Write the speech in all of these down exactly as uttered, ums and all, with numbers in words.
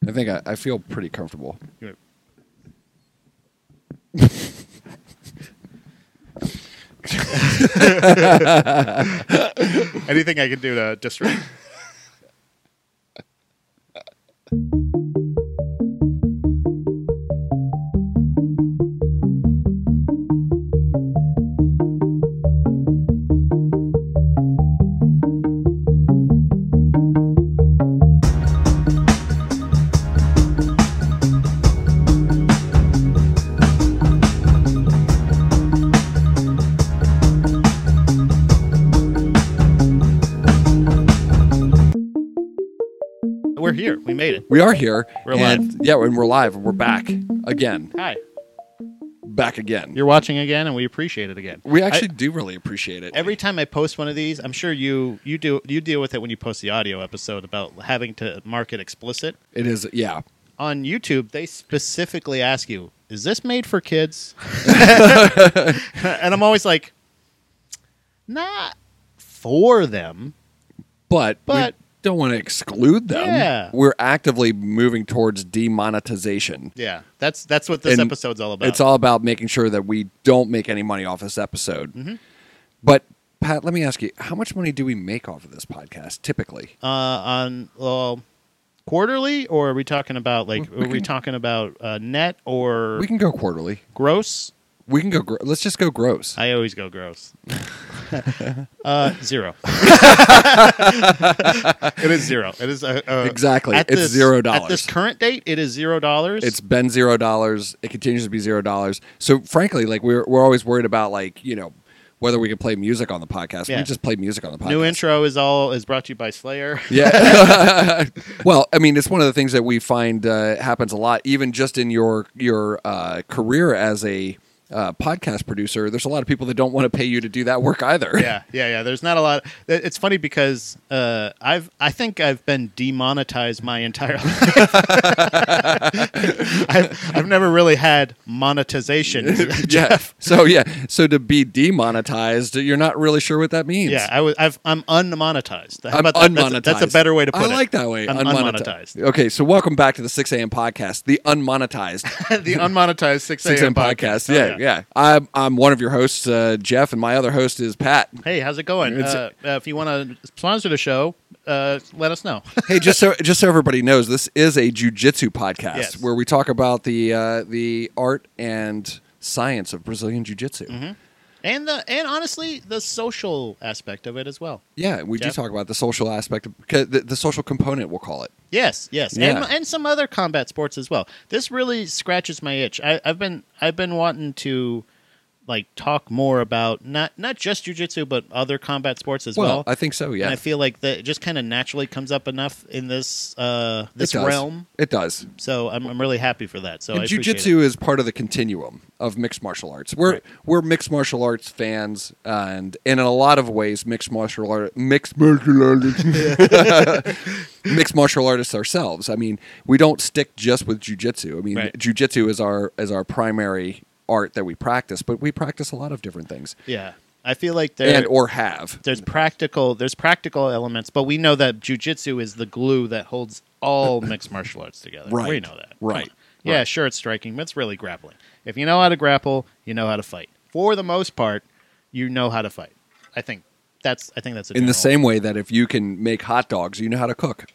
I think I, I feel pretty comfortable. Good. Anything I can do to distract. We're here. We made it. We are here. We're and, live. Yeah, and we're live, and we're back again. Hi. Back again. You're watching again, and we appreciate it again. We actually I, do really appreciate it. Every time I post one of these, I'm sure you you do you deal with it when you post the audio episode about having to mark it explicit. It is, yeah. On YouTube, they specifically ask you, "Is this made for kids?" And I'm always like, "Not for them." But, But we don't want to exclude them. Yeah. We're actively moving towards demonetization. Yeah, that's that's what this And episode's all about. It's all about making sure that we don't make any money off this episode. Mm-hmm. But, Pat, let me ask you, how much money do we make off of this podcast, typically? uh, on well, quarterly, or are we talking about like We are we can- talking about uh, net or We can go quarterly. gross? We can go, gr- let's just go gross. I always go gross. uh, zero. It is zero. It is uh, uh, Exactly. at It's this- zero At dollars. this current date, it is zero dollars. It's been zero dollars. It continues to be zero dollars. So frankly, like we're we're always worried about like you know whether we can play music on the podcast. Yeah. We just play music on the podcast. New intro is all is brought to you by Slayer. Yeah. Well, I mean, it's one of the things that we find uh, happens a lot, even just in your your uh, career as a uh, podcast producer. There's a lot of people that don't want to pay you to do that work either. Yeah, yeah, yeah. There's not a lot. It's funny because uh, I've I think I've been demonetized my entire life. I've I've never really had monetization. Yeah. Jeff. So yeah. So to be demonetized, you're not really sure what that means. Yeah, I was. I've, I'm unmonetized. How I'm about that? unmonetized. That's, a, that's a better way to put I it. like that way. I'm unmonetized. Okay, so welcome back to the six a.m. podcast, the unmonetized The unmonetized six six a.m. a.m. podcast. Oh, Yeah, yeah. I'm I'm one of your hosts, uh, Jeff, and my other host is Pat. Hey, how's it going? It's- Uh, uh, if you want to sponsor the show, uh, let us know. Hey, just so just so everybody knows, this is a jiu-jitsu podcast Yes. where we talk about the uh, the art and science of Brazilian jiu-jitsu. Mm-hmm. And the and honestly, the social aspect of it as well. Yeah, we Jeff? do talk about the social aspect, of, the, the social component, we'll call it. Yes, yes, Yeah. and and some other combat sports as well. This really scratches my itch. I, I've been I've been wanting to like talk more about not not just jiu-jitsu but other combat sports as well. Well, I think so. Yeah, And I feel like that it just kind of naturally comes up enough in this uh, this it does. realm. It does. So I'm I'm really happy for that. So And I appreciate jiu-jitsu it. is part of the continuum of mixed martial arts. We're Right. we're mixed martial arts fans, and, and in a lot of ways, mixed martial art mixed martial artists, mixed martial artists ourselves. I mean, we don't stick just with jiu-jitsu. I mean, Right. jiu-jitsu is our is our primary art that we practice, but we practice a lot of different things, Yeah, I feel like there and or have. there's practical there's practical elements, but we know that jiu-jitsu is the glue that holds all mixed martial arts together. Right. We know that. Come Right. on. Yeah, Right. sure, it's striking, but it's really grappling. If you know how to grapple, you know how to fight. For the most part, you know how to fight. I think that's I think that's a In the general- same way that if you can make hot dogs, you know how to cook.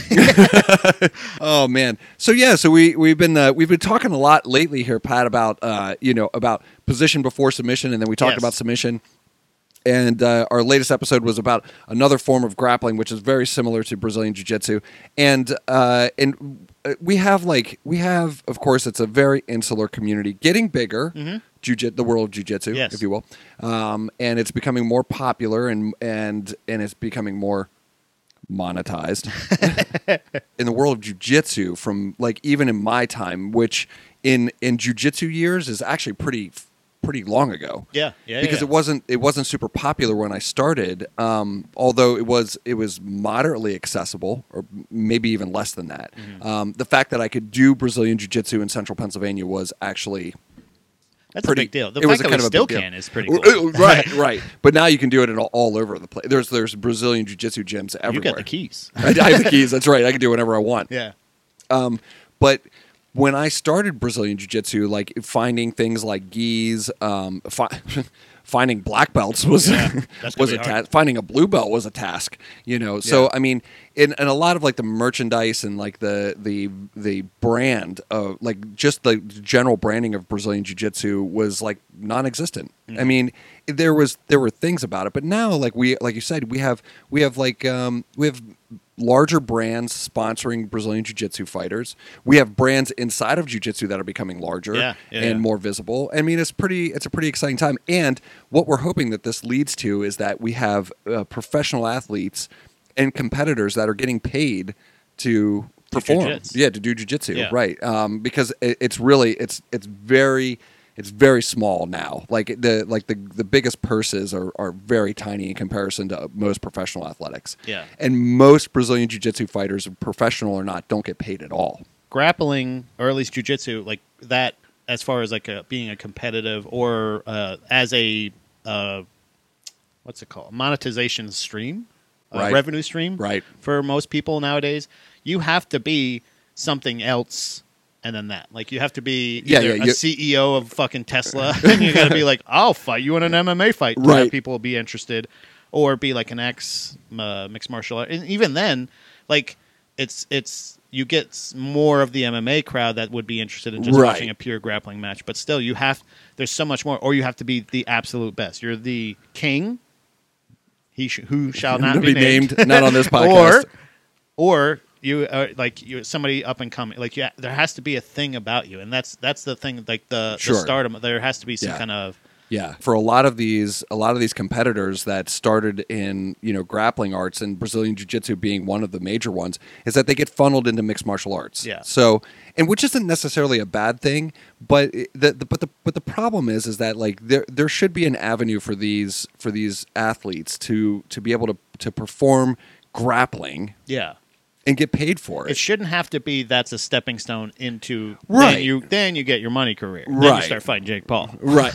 Oh man! So yeah, so we we've been uh, we've been talking a lot lately here, Pat, about uh, you know about position before submission, and then we talked Yes. about submission. And uh, our latest episode was about another form of grappling, which is very similar to Brazilian Jiu-Jitsu. And uh, and we have like we have, of course, it's a very insular community, getting bigger. Mm-hmm. Jiu- the world of jiu-jitsu, Yes. if you will, um, and it's becoming more popular, and and and it's becoming more monetized in the world of jiu-jitsu. From like even in my time, which in in jiu-jitsu years is actually pretty pretty long ago. Yeah, yeah, because yeah. it wasn't it wasn't super popular when I started. Um, although it was it was moderately accessible, or maybe even less than that. Mm-hmm. Um, the fact that I could do Brazilian jiu-jitsu in Central Pennsylvania was actually That's pretty- a big deal. The it was fact a that kind we of a still big deal. can is pretty Uh, cool. uh, right, right. But now you can do it in all, all over the place. There's there's Brazilian jiu-jitsu gyms everywhere. You got the keys. I, I have the keys. That's right. I can do whatever I want. Yeah. Um, but when I started Brazilian Jiu-Jitsu, like finding things like gis, um, fi- finding black belts was Yeah, that's was a gonna be hard. task. Finding a blue belt was a task, you know. So Yeah. I mean, in, in a lot of like the merchandise and like the the the brand of like just the general branding of Brazilian Jiu-Jitsu was like non-existent. Mm-hmm. I mean, there was there were things about it, but now like we like you said, we have we have like um, we have larger brands sponsoring Brazilian Jiu-Jitsu fighters. We have brands inside of Jiu-Jitsu that are becoming larger Yeah, yeah, and yeah. more visible. I mean, it's pretty. It's a pretty exciting time. And what we're hoping that this leads to is that we have uh, professional athletes and competitors that are getting paid to perform. jiu-jitsu. Yeah, to do jiu-jitsu. Yeah. Right. Um, because it, it's really it's it's very. It's very small now. Like the like the, the biggest purses are, are very tiny in comparison to most professional athletics. Yeah. And most Brazilian Jiu-Jitsu fighters, professional or not, don't get paid at all. Grappling, or at least jujitsu, like that, as far as like a, being a competitive or uh, as a uh, what's it called, monetization stream, uh, Right. revenue stream, Right. For most people nowadays, you have to be something else. And then that, like, you have to be Yeah, either yeah, a you- C E O of fucking Tesla, and you got to be like, I'll fight you in an M M A fight to Right. have people be interested, or be like an ex uh, mixed martial art. And even then, like, it's it's you get s- more of the M M A crowd that would be interested in just Right. watching a pure grappling match. But still, you have there's so much more, or you have to be the absolute best. You're the king. He sh- who shall not To be, be named, not on this or podcast. or you uh, like you somebody up and coming, like you, there has to be a thing about you, and that's that's the thing, like the, Sure. the stardom, there has to be some Yeah. kind of Yeah, for a lot of these, a lot of these competitors that started in you know grappling arts and Brazilian Jiu-Jitsu being one of the major ones, is that they get funneled into mixed martial arts. Yeah. So, and which isn't necessarily a bad thing, but it- the, the but the but the problem is is that like there there should be an avenue for these for these athletes to to be able to to perform grappling yeah. and get paid for it. It shouldn't have to be that's a stepping stone into Right. Then you then you get your money career. Then you Right. start fighting Jake Paul, right.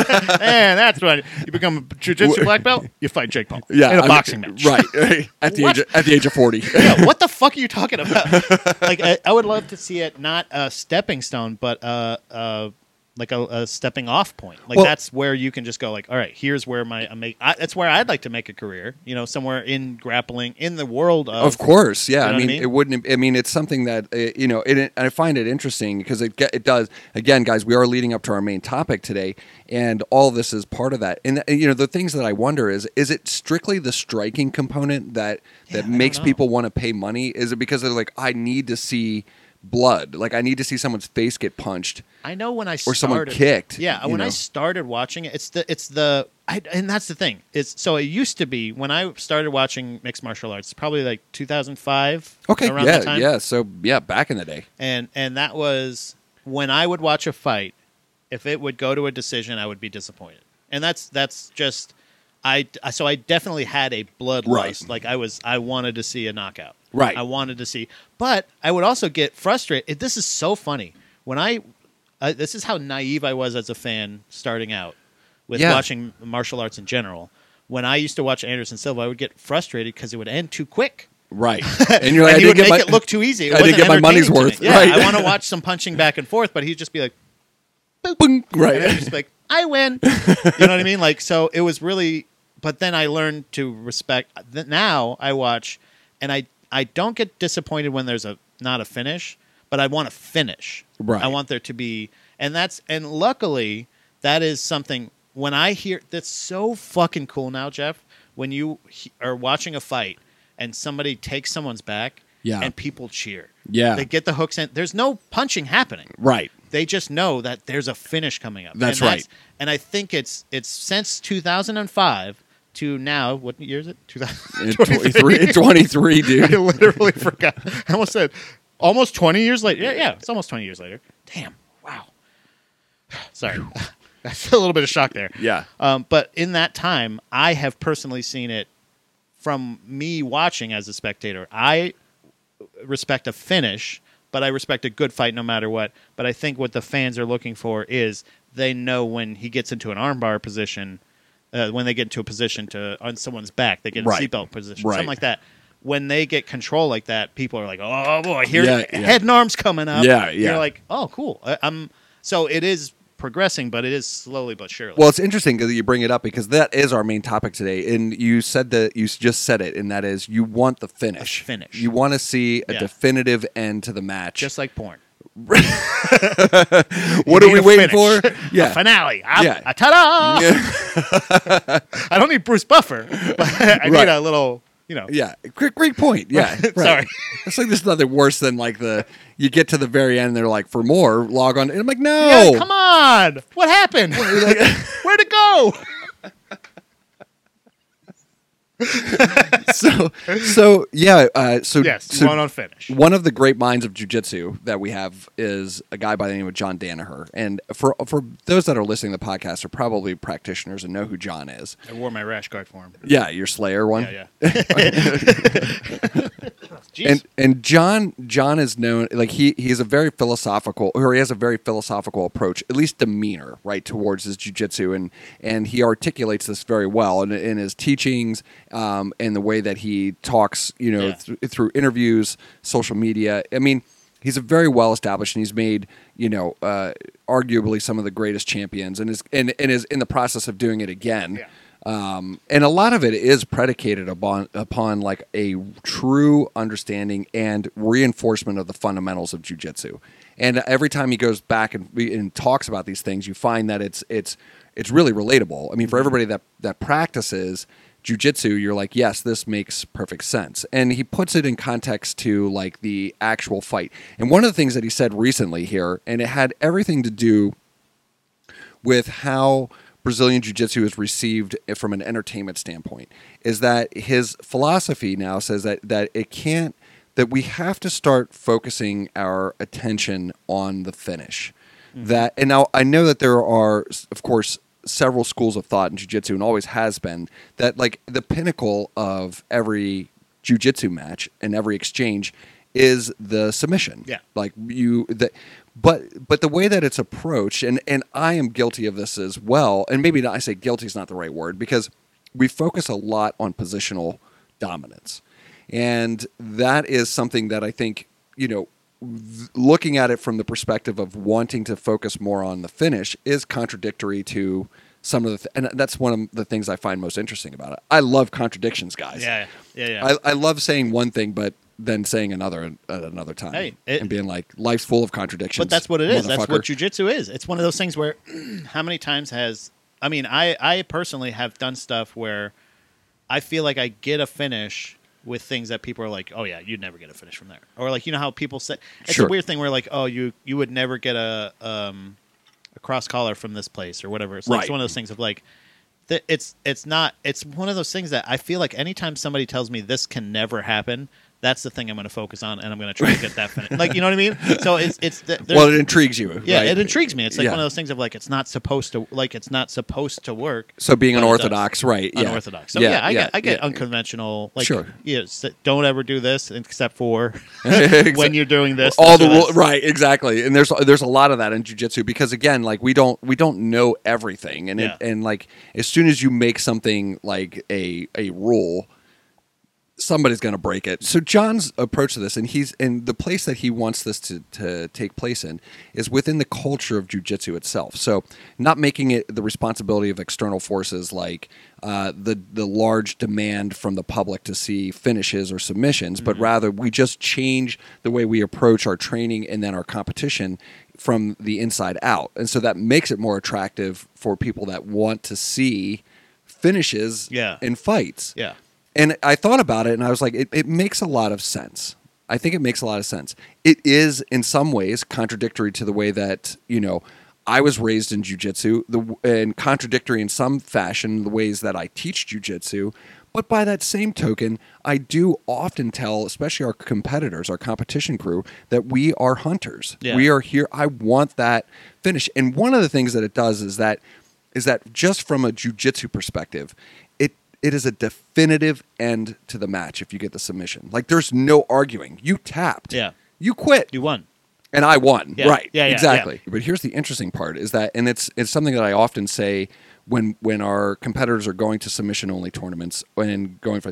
and that's when you become a jiu-jitsu black belt. You fight Jake Paul, Yeah. in a I mean, boxing match, Right. right. At the What? age of, at the age of forty. Yeah, what the fuck are you talking about? Like, I, I would love to see it not a stepping stone, but uh, uh, like a, a stepping off point. Like Well- that's where you can just go. Like, all right, here's where my I make. I, that's where I'd like to make a career. You know, somewhere in grappling in the world of. Of course, yeah. You know I what I mean, mean? it wouldn't. I mean, it's something that uh, you know. It, I find it interesting because it get- it does. Again, guys, we are leading up to our main topic today, and all this is part of that. And uh, you know, the things that I wonder is: is it strictly the striking component that Yeah, that I don't makes know. people want to pay money? Is it because they're like, I need to see blood, like I need to see someone's face get punched? I know when I Or started, someone kicked, Yeah, you when I know? started watching it, it's the it's the I, and that's the thing. It's so it used to be when I started watching mixed martial arts, probably like two thousand five. Okay, around yeah, that time. yeah. So yeah, back in the day, and and that was when I would watch a fight. If it would go to a decision, I would be disappointed, and that's that's just I. So I definitely had a bloodlust. Right. Like I was, I wanted to see a knockout. Right. I wanted to see, but I would also get frustrated. This is so funny when I. Uh, this is how naive I was as a fan starting out with Yeah. watching martial arts in general. When I used to watch Anderson Silva, I would get frustrated because it would end too quick. right? And you're like, and I he would didn't make get it my, look too easy. It I didn't wasn't get my money's entertaining to me. worth. Yeah, Right. I want to watch some punching back and forth, but he'd just be like, Boom, right. and I'd just be like, I win. You know what I mean? Like, so it was really. But then I learned to respect. th- Now I watch, and I I don't get disappointed when there's a not a finish, but I want to finish. Right. I want there to be, and that's and luckily that is something. When I hear that's so fucking cool now, Jeff. When you he, are watching a fight and somebody takes someone's back, Yeah. and people cheer. Yeah. They get the hooks in. There's no punching happening. Right. They just know that there's a finish coming up. That's and right. And I think it's it's since two thousand five to now. What year is it? two thousand twenty-three, twenty-three, I dude. literally forgot. I almost said almost twenty years later. Yeah, yeah, it's almost twenty years later. Damn. Wow. Sorry. That's a little bit of shock there. Yeah. Um, but in that time, I have personally seen it from me watching as a spectator. I respect a finish, but I respect a good fight no matter what. But I think what the fans are looking for is they know when he gets into an armbar position, uh, when they get into a position to on someone's back, they get a Right. seatbelt position, Right. something like that. when they get control like that, people are like, "Oh boy, here Yeah, yeah. head and arms coming up." Yeah, yeah. You're like, "Oh, cool." I, I'm so it is progressing, but it is slowly but surely. Well, it's interesting that you bring it up because that is our main topic today, and you said that you just said it, and that is you want the finish. A finish. You want to see a Yeah. definitive end to the match. just like porn. what You are need we a waiting finish. for? Yeah. A finale. I, Yeah. a ta-da! I don't need Bruce Buffer, but I Right. need a little, you know. Yeah, great, great point. Yeah, right. Sorry. It's like there's nothing worse than like the you get to the very end, and they're like, for more, log on. And I'm like, no, Yeah, come on. What happened? Where'd it go? so, so yeah. Uh, so, Yes, so one on finish. one of the great minds of jiu-jitsu that we have is a guy by the name of John Danaher. And for for those that are listening to the podcast are probably practitioners and know who John is. I wore my rash guard for him. Yeah, your Slayer one. Yeah, yeah. Jeez. And and John John is known like he he's a very philosophical or he has a very philosophical approach, at least demeanor, right, towards his jiu-jitsu, and and he articulates this very well in, in his teachings, um, and the way that he talks, you know, Yeah. th- through interviews, social media. I mean, he's a very well established, and he's made, you know, uh, arguably some of the greatest champions, and is and, and is in the process of doing it again. Yeah. Um, and a lot of it is predicated upon upon like a true understanding and reinforcement of the fundamentals of jiu-jitsu. And every time he goes back and, and talks about these things, you find that it's it's it's really relatable. I mean, for everybody that that practices jiu-jitsu, you're like, yes, this makes perfect sense. And he puts it in context to like the actual fight. And one of the things that he said recently here, and it had everything to do with how Brazilian Jiu-Jitsu is received from an entertainment standpoint, is that his philosophy now says that that it can't, that we have to start focusing our attention on the finish. Mm-hmm. That, and now I know that there are, of course, several schools of thought in Jiu-Jitsu, and always has been, that like the pinnacle of every Jiu-Jitsu match and every exchange is the submission. Yeah. Like you, that, but but the way that it's approached, and and I am guilty of this as well, and maybe not, I say guilty is not the right word, because we focus a lot on positional dominance, and that is something that I think, you know, v- looking at it from the perspective of wanting to focus more on the finish is contradictory to some of the, th- and that's one of the things I find most interesting about it. I love contradictions, guys. Yeah, yeah, yeah. I, I love saying one thing, but then saying another at another time, Hey, it- and being like, life's full of contradictions. But that's what it is. That's motherfucker. what jujitsu is. It's one of those things where, how many times has, I mean, I, I personally have done stuff where I feel like I get a finish with things that people are like, oh yeah, you'd never get a finish from there. Or like, you know how people say, it's Sure. a weird thing where like, oh, you, you would never get a, um, a cross collar from this place or whatever. It's like Right. it's one of those things of like, th- it's, it's not, it's one of those things that I feel like anytime somebody tells me this can never happen, that's the thing I'm going to focus on, and I'm going to try to get that finish. Like, you know what I mean? So it's it's the, there's- Well, it intrigues you. yeah, right? it intrigues me. It's like Yeah. one of those things of like it's not supposed to like it's not supposed to work. So being but it unorthodox, right? Yeah. Unorthodox. So yeah, I get I get yeah. unconventional. Like, Sure. yeah, s- don't ever do this except for Exa- when you're doing this. all this the or rule, this. right, exactly. And there's there's a lot of that in jiu-jitsu, because again, like we don't we don't know everything, and Yeah. it, and like as soon as you make something like a a rule, somebody's going to break it. So John's approach to this, and he's and the place that he wants this to, to take place in is within the culture of jiu-jitsu itself. So not making it the responsibility of external forces like uh, the the large demand from the public to see finishes or submissions, but rather we just change the way we approach our training and then our competition from the inside out. And so that makes it more attractive for people that want to see finishes Yeah. in fights. Yeah. And I thought about it, and I was like, it, it makes a lot of sense. I think it makes a lot of sense. It is, in some ways, contradictory to the way that, you know, I was raised in jiu-jitsu, the, and contradictory in some fashion the ways that I teach jiu-jitsu. But by that same token, I do often tell, especially our competitors, our competition crew, that we are hunters. Yeah. We are here. I want that finish. And one of the things that it does is that is that just from a jiu-jitsu perspective, it it is a definitive end to the match if you get the submission. Like, there's no arguing. You tapped. Yeah. You quit. You won. And I won. Yeah. Right. Yeah, yeah, exactly. But here's the interesting part is that, and it's it's something that I often say when when our competitors are going to submission only tournaments and going for,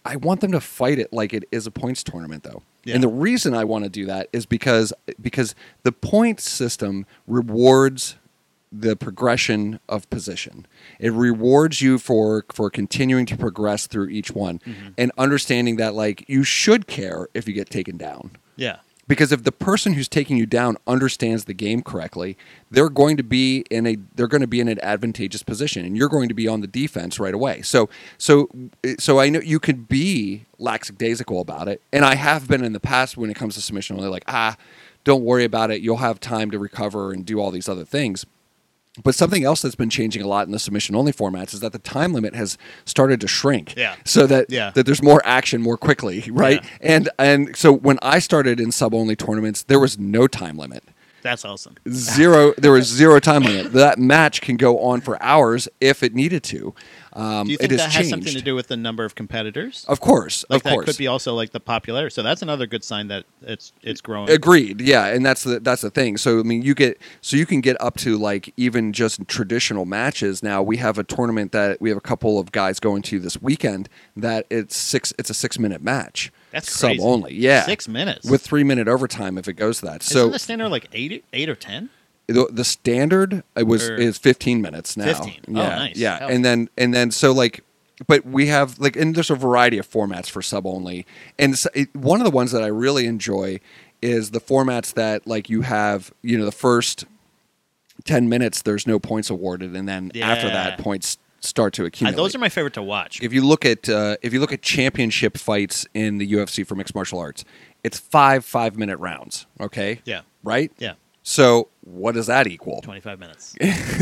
I want them to fight it like it is a points tournament, though. Yeah. And the reason I want to do that is because because the points system rewards the progression of position. It rewards you for for continuing to progress through each one, Mm-hmm. and understanding that like you should care if you get taken down. Yeah. Because if the person who's taking you down understands the game correctly, they're going to be in a they're going to be in an advantageous position, and you're going to be on the defense right away. So so so I know you could be lackadaisical about it, and I have been in the past when it comes to submission. They're like, ah, don't worry about it. You'll have time to recover and do all these other things. But something else that's been changing a lot in the submission-only formats is that the time limit has started to shrink. Yeah. So that Yeah. that there's more action more quickly, right? Yeah. And and so when I started in sub-only tournaments, there was no time limit. That's awesome. Zero. There was zero time limit. That match can go on for hours if it needed to. Um, Do you it think has that has changed. something to do with the number of competitors? Of course, Like of that course. could be also like the popularity. So that's another good sign that it's it's growing. Agreed. Yeah, and that's the that's the thing. So I mean, you get so you can get up to like even just traditional matches. Now we have a tournament that we have a couple of guys going to this weekend. That it's six. It's a six minute match. That's sub crazy. only. Yeah, Six minutes with three minute overtime if it goes to that. So Isn't the standard like eight, eight or ten? the, the standard it was Or- is fifteen minutes now. fifteen. Oh, Yeah, nice. yeah, Hell. and then and then so like. But we have like, and there's a variety of formats for sub only, and so it, one of the ones that I really enjoy is the formats that like you have, you know, the first ten minutes there's no points awarded, and then after Yeah. that points start to Uh, accumulate. those are my favorite to watch. if you look at uh, if you look at championship fights in the U F C for mixed martial arts, it's five five minute rounds. Okay, Yeah. right. Yeah. So what does that equal? twenty-five minutes.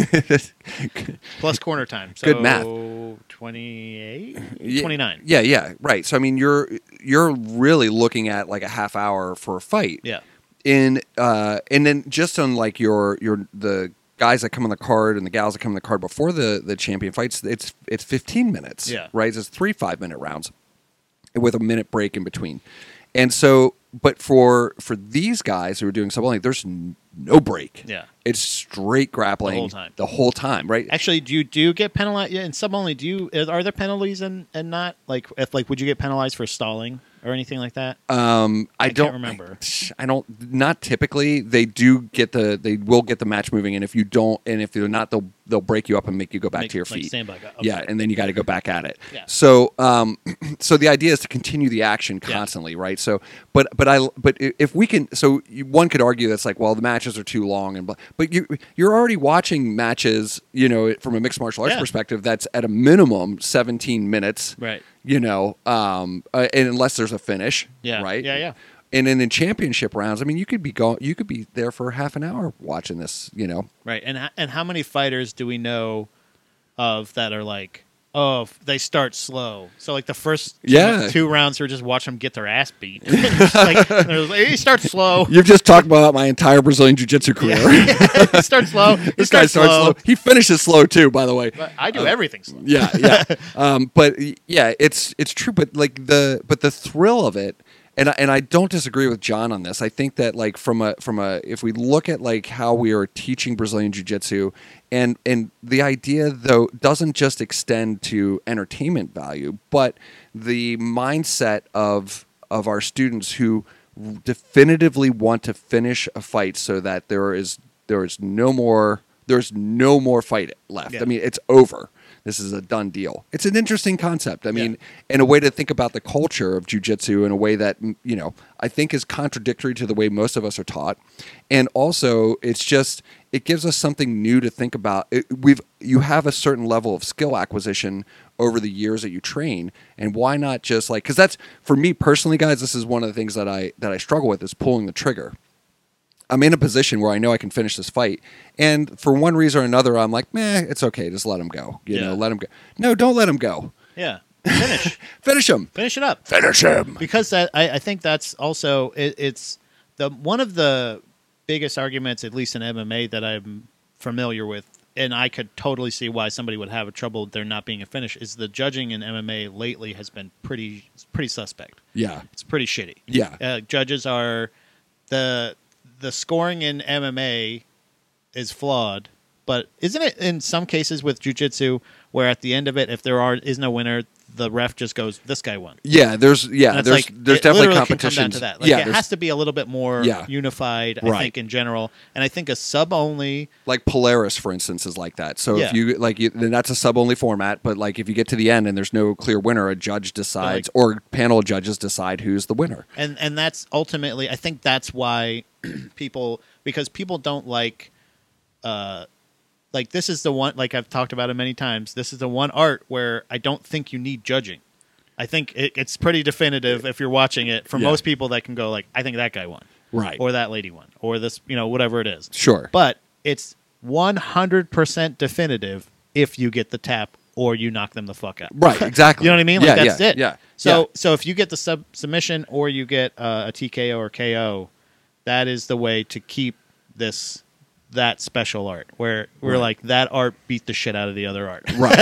Plus corner time. So Good math. twenty-eight? Yeah, twenty-nine. Yeah, yeah, right. So I mean, you're you're really looking at like a half hour for a fight. Yeah. In uh, and then just on like your your the guys that come on the card and the gals that come on the card before the the champion fights, it's it's fifteen minutes. Yeah. Right. It's three five minute rounds with a minute break in between, and so but for for these guys who are doing sub only, there's n- no break. Yeah. It's straight grappling The whole time. The whole time, right? Actually, do you do you get penalized? Yeah, in sub only, do you are there penalties and and not like if like would you get penalized for stalling or anything like that? Um, I, I don't can't remember. I, don't. Not typically. They do get the. They will get the match moving, and if you don't, and if they're not, they'll they'll break you up and make you go back Make- to your like feet. stand back up. Yeah, Okay. and then you got to go back at it. Yeah. So, um, so the idea is to continue the action Yeah. constantly, right? So, but but I but i- if we can, so you, one could argue that's like, well, the matches are too long, and blah, but you you're already watching matches, you know, from a mixed martial arts Yeah. perspective, that's at a minimum seventeen minutes, Right. you know, um, uh, and unless there's a finish, Yeah. right? Yeah, yeah. And then in championship rounds, I mean, you could be go, you could be there for half an hour watching this, you know. Right. And h- and how many fighters do we know of that are like, oh, f- they start slow. So like the first two, Yeah. two rounds, we're just watching them get their ass beat. Just like, they're like, he starts slow. You've just talked about my entire Brazilian jiu-jitsu career. he starts slow. He This guy starts starts slow. slow. He finishes slow too, by the way. But I do everything slow. Yeah, yeah. um, but yeah, it's it's true. But like the but the thrill of it, and I, and I don't disagree with John on this. I think that like from a from a if we look at like how we are teaching Brazilian jiu-jitsu, and and the idea though doesn't just extend to entertainment value, but the mindset of of our students who definitively want to finish a fight so that there is there is no more there's no more fight left. Yeah. I mean, it's over. This is a done deal. It's an interesting concept. I mean, and a way to think about the culture of jiu-jitsu in a way that, m- you know, I think is contradictory to the way most of us are taught. And also, it's just, it gives us something new to think about. It, we've, you have a certain level of skill acquisition over the years that you train. And why not just like, because that's, for me personally, guys, this is one of the things that I, that I struggle with is pulling the trigger. I'm in a position where I know I can finish this fight, and for one reason or another, I'm like, meh, it's okay, just let him go. You Yeah. know, let him go. No, don't let him go. Yeah. Finish. Finish him. Finish it up. Finish him. Because that I, I think that's also it, it's the one of the biggest arguments, at least in M M A, that I'm familiar with, and I could totally see why somebody would have a trouble there not being a finish. Is the judging in M M A lately has been pretty pretty suspect. Yeah. It's pretty shitty. Yeah. Uh, judges are the the scoring in M M A is flawed, but isn't it in some cases with jiu-jitsu where at the end of it, if there are is no winner, the ref just goes, "This guy won." Yeah, there's yeah, And it's there's like, there's it definitely literally can come competition. down to that. Like, yeah, it there's- has to be a little bit more Yeah. unified, I Right. think, in general. And I think a sub only. like Polaris, for instance, is like that. So Yeah. if you like, you, then that's a sub only format. But like, if you get to the end and there's no clear winner, a judge decides, Like- or panel of judges decide who's the winner. And and that's ultimately, I think that's why people, because people don't like, uh, like this is the one, like I've talked about it many times. This is the one art where I don't think you need judging. I think it, it's pretty definitive if you're watching it for Yeah. most people that can go like, I think that guy won, Right. or that lady won, or this, you know, whatever it is. Sure. But it's one hundred percent definitive if you get the tap or you knock them the fuck out. Right. Exactly. You know what I mean? Like yeah, that's yeah, it. Yeah. So yeah. so if you get the sub submission or you get uh, a T K O or K O, that is the way to keep this that special art where we're Right. like that art beat the shit out of the other art. right.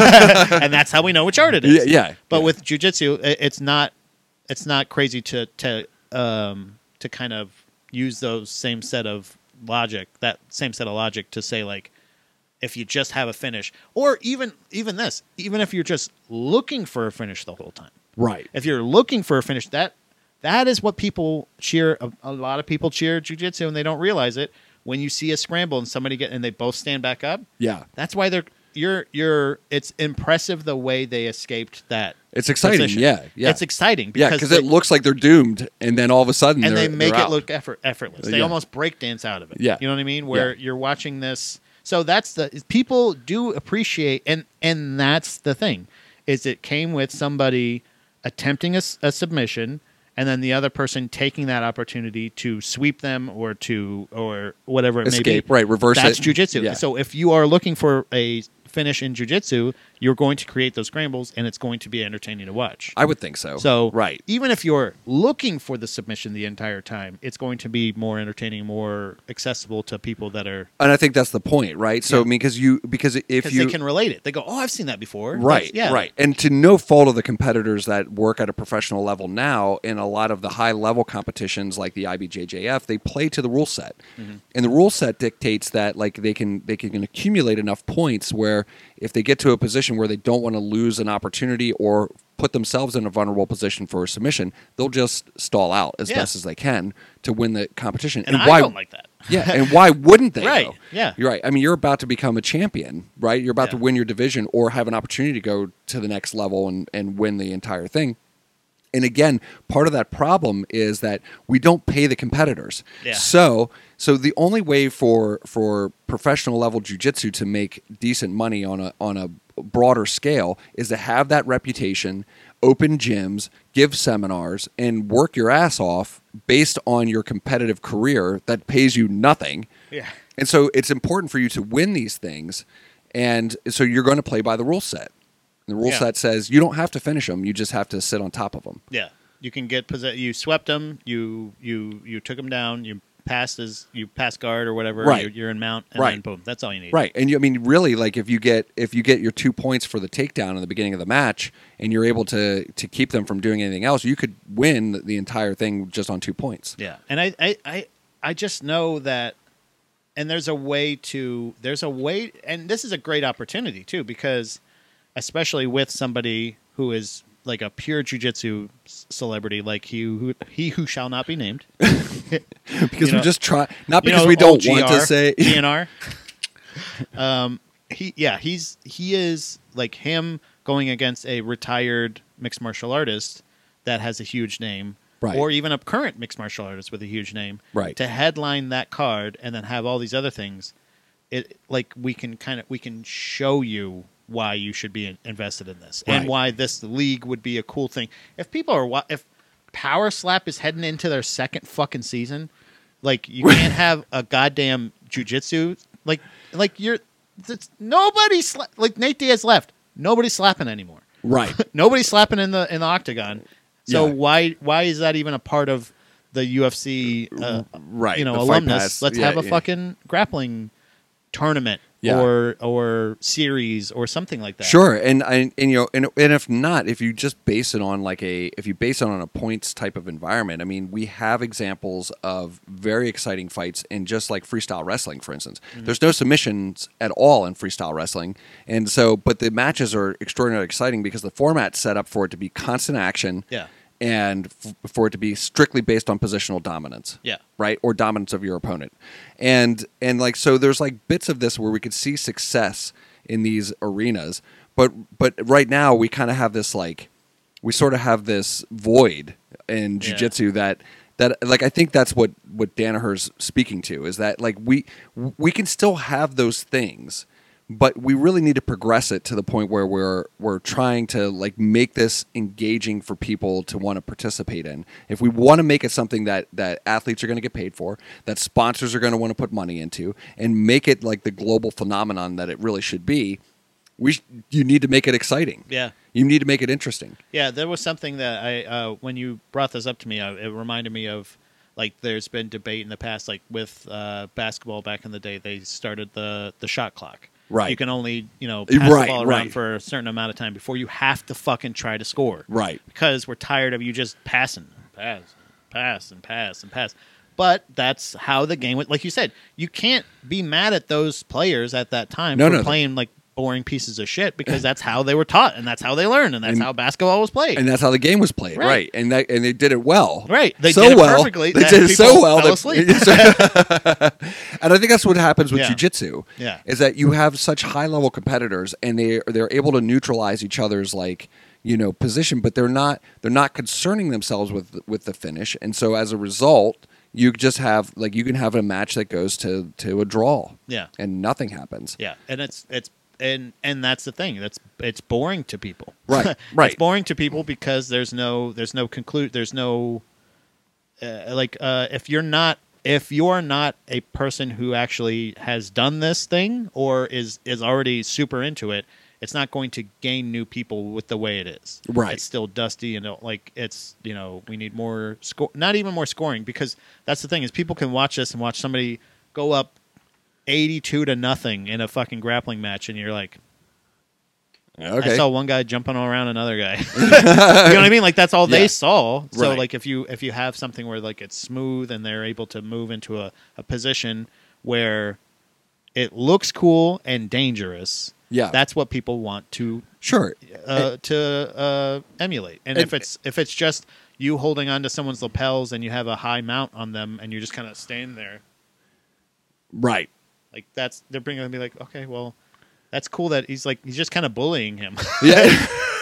And that's how we know which art it is. yeah. Yeah. But yeah. with jujitsu, i- it's not it's not crazy to to um to kind of use those same set of logic, that same set of logic to say like if you just have a finish, or even even this, even if you're just looking for a finish the whole time. right. If you're looking for a finish, that that is what people cheer. A, a lot of people cheer jujitsu and they don't realize it. When you see a scramble and somebody get and they both stand back up, Yeah. that's why they're you're you're. It's impressive the way they escaped that. It's exciting. position. Yeah. Yeah. It's exciting yeah, because because they, it looks like they're doomed, and then all of a sudden, and they're, they make they're it out. look effort, effortless. They Yeah. almost break dance out of it. Yeah. You know what I mean? Where Yeah. you're watching this. So that's the people do appreciate, and and that's the thing, is it came with somebody attempting a, s- a submission, and then the other person taking that opportunity to sweep them or to or whatever it may escape. be. Right. Reverse That's it. jujitsu. Yeah. So if you are looking for a finish in jujitsu, you're going to create those scrambles, and it's going to be entertaining to watch. I would think so. So right. even if you're looking for the submission the entire time, it's going to be more entertaining, more accessible to people that are And I think that's the point, right? So Yeah. I mean, because you because if because you they can relate it. They go, "Oh, I've seen that before." Right, That's- yeah, right. And to no fault of the competitors that work at a professional level now, in a lot of the high level competitions like the I B J J F, they play to the rule set. Mm-hmm. And the rule set dictates that like they can they can accumulate enough points where if they get to a position where they don't want to lose an opportunity or put themselves in a vulnerable position for a submission, they'll just stall out as Yeah. best as they can to win the competition. And, I why don't like that. yeah, and why wouldn't they? Right, though? yeah. You're right. I mean, you're about to become a champion, right? You're about to Yeah. win your division or have an opportunity to go to the next level and, and win the entire thing. And again, part of that problem is that we don't pay the competitors. Yeah. So, so the only way for for professional level jiu-jitsu to make decent money on a on a broader scale is to have that reputation, open gyms, give seminars, and work your ass off based on your competitive career that pays you nothing. Yeah. And so it's important for you to win these things. And so you're going to play by the rule set. The rule Yeah. set says you don't have to finish them. You just have to sit on top of them. Yeah, you can get possess- you swept them, you you you took them down, you passed as you pass guard or whatever, Right. you're, you're in mount, and Right. then boom, that's all you need. Right. And you, I mean, really, like if you get if you get your two points for the takedown in the beginning of the match and you're able to to keep them from doing anything else, you could win the, the entire thing just on two points. Yeah, and I, I, I, I just know that, and there's a way to, there's a way, and this is a great opportunity too, because especially with somebody who is like a pure jujitsu c- celebrity, like he who he who shall not be named, Because You we know- just try, not you because know, we don't old want G R, to say. G N R. Um, he yeah, he's he is like him going against a retired mixed martial artist that has a huge name. Right. Or even a current mixed martial artist with a huge name, Right. to headline that card and then have all these other things. It like we can kind of we can show you why you should be in, invested in this and Right. why this league would be a cool thing. If people are wa- if Power Slap is heading into their second fucking season, like you can't have a goddamn jujitsu like like you're that's, nobody sla- like Nate Diaz left. Nobody's slapping anymore. Right. Nobody's slapping in the in the octagon. So Yeah. why why is that even a part of the U F C uh, Right, you know the fight alumnus? pass. Let's Yeah, have a yeah. fucking grappling tournament Yeah. or or series or something like that. Sure, and and, and you know, and, and if not, if you just base it on like a, if you base it on a points type of environment, I mean, we have examples of very exciting fights in just like freestyle wrestling, for instance. Mm-hmm. There's no submissions at all in freestyle wrestling, and so, but the matches are extraordinarily exciting because the format's set up for it to be constant action. Yeah. And f- for it to be strictly based on positional dominance, Yeah. right, or dominance of your opponent, and and like so, there's like bits of this where we could see success in these arenas, but but right now we kind of have this like, we sort of have this void in jiu-jitsu Yeah. that that like I think that's what what Danaher's speaking to, is that like we we can still have those things. But we really need to progress it to the point where we're we're trying to like make this engaging for people to want to participate in. If we want to make it something that, that athletes are going to get paid for, that sponsors are going to want to put money into, and make it like the global phenomenon that it really should be, we sh- you need to make it exciting. Yeah. You need to make it interesting. Yeah, there was something that I uh, when you brought this up to me, uh, it reminded me of like there's been debate in the past, like with uh, basketball back in the day, they started the the shot clock. Right. You can only, you know, pass Right, the ball around right. for a certain amount of time before you have to fucking try to score. Right. Because we're tired of you just passing, pass, pass, and pass, and pass. But that's how the game went. Like you said, you can't be mad at those players at that time No, for no. playing like boring pieces of shit, because that's how they were taught, and that's how they learned, and that's And- how basketball was played. And that's how the game was played, Right. right? And that and they did it well, Right. They so did it well. perfectly They that did it so people well fell that, and I think that's what happens with Yeah. jiu-jitsu. Yeah. Is that you have such high-level competitors, and they they're able to neutralize each other's like you know position, but they're not they're not concerning themselves with with the finish, and so as a result, you just have like you can have a match that goes to to a draw, Yeah. and nothing happens. Yeah, and it's it's and and that's the thing. That's it's boring to people. Right, right. It's boring to people because there's no there's no conclude there's no uh, like uh, if you're not if you're not a person who actually has done this thing or is is already super into it, it's not going to gain new people with the way it is. Right. It's still dusty and like it's you know we need more score, not even more scoring, because that's the thing is people can watch this and watch somebody go up eighty-two to nothing in a fucking grappling match, and you're like, Okay. I saw one guy jumping around another guy. You know what I mean? Like that's all Yeah. they saw. So Right. like if you if you have something where like it's smooth and they're able to move into a, a position where it looks cool and dangerous, Yeah. that's what people want to Sure. uh, to uh, emulate. And, And- if it's if it's just you holding onto someone's lapels and you have a high mount on them and you're just kind of standing there, Right. like that's they're bringing to be like, okay, well, that's cool that he's like he's just kind of bullying him. Yeah.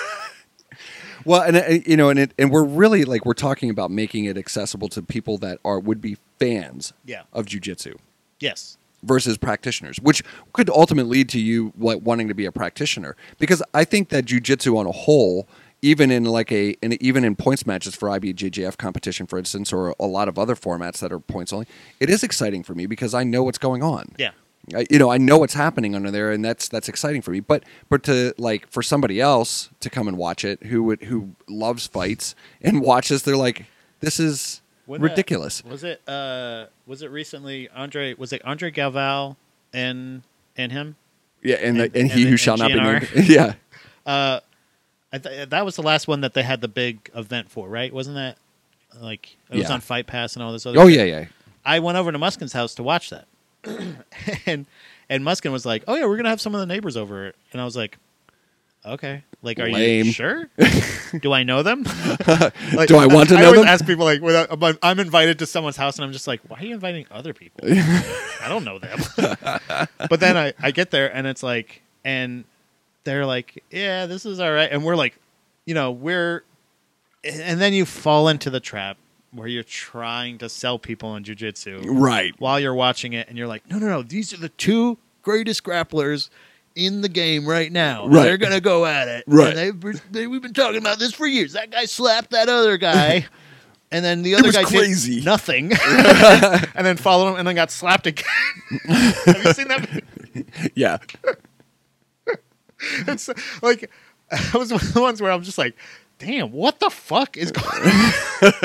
Well, and uh, you know, and it, and we're really like we're talking about making it accessible to people that are would be fans Yeah. of jiu-jitsu Yes. versus practitioners, which could ultimately lead to you like wanting to be a practitioner. Because I think that jiu-jitsu on a whole, even in like a in, even in points matches for I B J J F competition, for instance, or a lot of other formats that are points only, it is exciting for me because I know what's going on. Yeah. I, you know, I know what's happening under there, and that's that's exciting for me. But but to like for somebody else to come and watch it, who would who loves fights and watches, they're like, this is When that- ridiculous. Was it uh was it recently Andre was it Andre Galval and and him? Yeah, and and- the, and he and who the- shall and not be G N R? named. Yeah, Uh I th- that was the last one that they had the big event for, right? Wasn't that like it was Yeah. on Fight Pass and all this other oh shit? yeah, yeah. I went over to Muskin's house to watch that. and and Muskin was like, "Oh yeah, we're going to have some of the neighbors over." And I was like, "Okay. Like are Lame. you sure? Do I know them?" Like, Do I want to I know always them? ask people like, when I- I'm invited to someone's house, and I'm just like, "Why are you inviting other people? I don't know them." But then I, I get there, and it's like, and they're like, "Yeah, this is all right," and we're like, you know, we're, and then you fall into the trap where you're trying to sell people in jiu-jitsu Right. while you're watching it, and you're like, "No, no, no, these are the two greatest grapplers in the game right now. Right. They're gonna go at it. Right. And they've, they, we've been talking about this for years. That guy slapped that other guy, and then the other was guy crazy. did nothing, and then followed him, and then got slapped again." Have you seen that? Yeah. It's like that was one of the ones where I'm just like, "Damn, what the fuck is going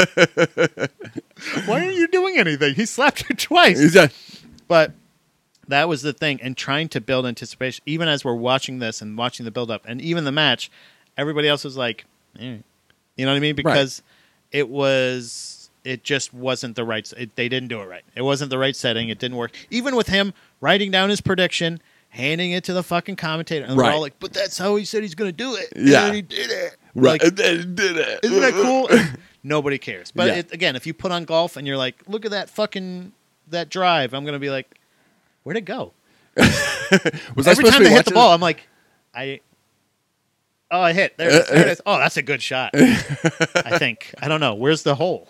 on? Why aren't you doing anything? He slapped you twice." Yeah. But that was the thing, and trying to build anticipation, even as we're watching this and watching the build up, and even the match, everybody else was like, eh. You know what I mean? Because right. it was, it just wasn't the right. It, they didn't do it right. It wasn't the right setting. It didn't work. Even with him writing down his prediction, handing it to the fucking commentator, and right. we're all like, "But that's how he said he's going to do it." Yeah, and he did it. Right, like, and then he did it. Isn't that cool? Nobody cares. But yeah. it, again, if you put on golf and you're like, "Look at that fucking that drive," I'm going to be like, "Where'd it go?" was Every I time they hit the it? ball, I'm like, "I." Oh, I hit. There it is. There it is. Oh, that's a good shot. I think. I don't know. Where's the hole?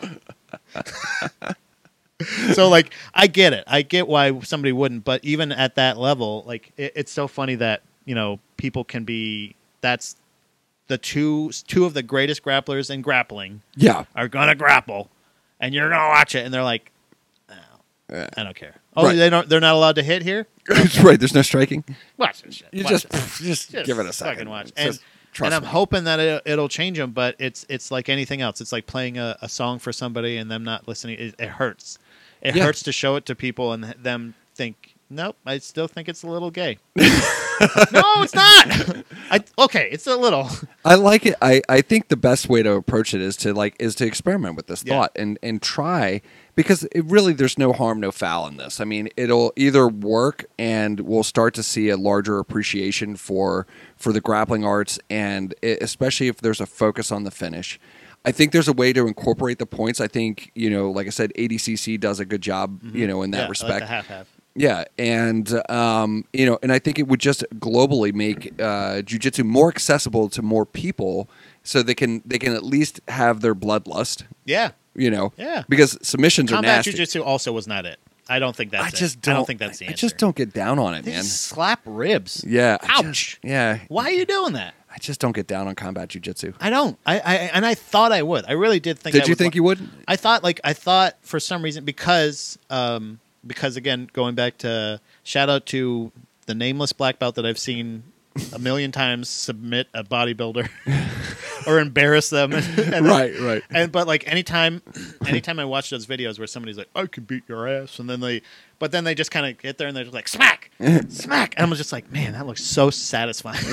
So, like, I get it. I get why somebody wouldn't. But even at that level, like, it, it's so funny that, you know, people can be, that's the two, two of the greatest grapplers in grappling yeah. are going to grapple. And you're going to watch it. And they're like, oh, yeah. I don't care. Oh, right. they don't, they're not allowed to hit here? That's right. There's no striking. Watch this shit. You watch just, this. just, just give it a second. Fucking watch. It's And, just, trust and I'm me. hoping that it, it'll change them, but it's it's like anything else. It's like playing a, a song for somebody and them not listening. It, it hurts. It yeah. hurts to show it to people and them think, nope, I still think it's a little gay. No, it's not. I, okay, it's a little. I like it. I, I think the best way to approach it is to like is to experiment with this Yeah. thought and, and try, because it really there's no harm, no foul in this. I mean, it'll either work and we'll start to see a larger appreciation for for the grappling arts, and it, especially if there's a focus on the finish. I think there's a way to incorporate the points. I think, you know, like I said, A D C C does a good job, Mm-hmm. you know, in that yeah, respect. I like the half-half. Yeah, and um, you know, and I think it would just globally make uh, jiu-jitsu more accessible to more people, so they can they can at least have their bloodlust. Yeah. You know, Yeah. Because submissions Combat are nasty. jiu-jitsu also was not it. I don't think that's I just it. don't. I don't think that's the I answer. just don't get down on it, They man. just slap ribs. Yeah. I Ouch. just- yeah. Why are you doing that? I just don't get down on combat jiu-jitsu. I don't. I, I and I thought I would. I really did think. Did I you would think wa- you would? I thought like I thought for some reason because um because again going back to shout out to the nameless black belt that I've seen a million times submit a bodybuilder or embarrass them and, and Right, right. and but like anytime anytime I watch those videos where somebody's like I could beat your ass and then they but then they just kind of get there and they're just like smack smack and I'm just like man that looks so satisfying.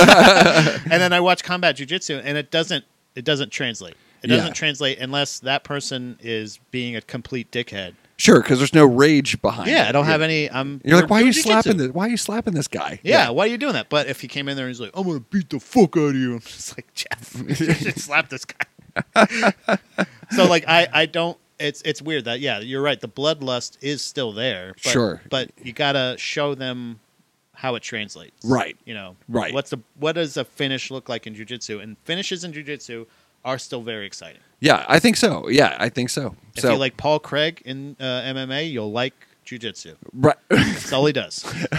And then I watch combat jiu-jitsu and it doesn't it doesn't translate. It doesn't Yeah. translate unless that person is being a complete dickhead. Sure, because there's no rage behind it. Yeah, I don't have You're- any. I'm. You're like, why are you doing slapping jujitsu. this? Why are you slapping this guy? Yeah, why are you doing that? But if he came in there and he's like, I'm gonna beat the fuck out of you, I'm just like, Jeff, you should slap this guy. So like, I, I don't. It's it's weird that yeah, you're right. The bloodlust is still there. But, Sure. but you gotta show them how it translates. Right. You know. Right. What's the what does a finish look like in jiu-jitsu? And finishes in jiu-jitsu are still very exciting. Yeah, I think so. Yeah, I think so. If so, you like Paul Craig in uh, M M A, you'll like jiu-jitsu. right. That's all he does.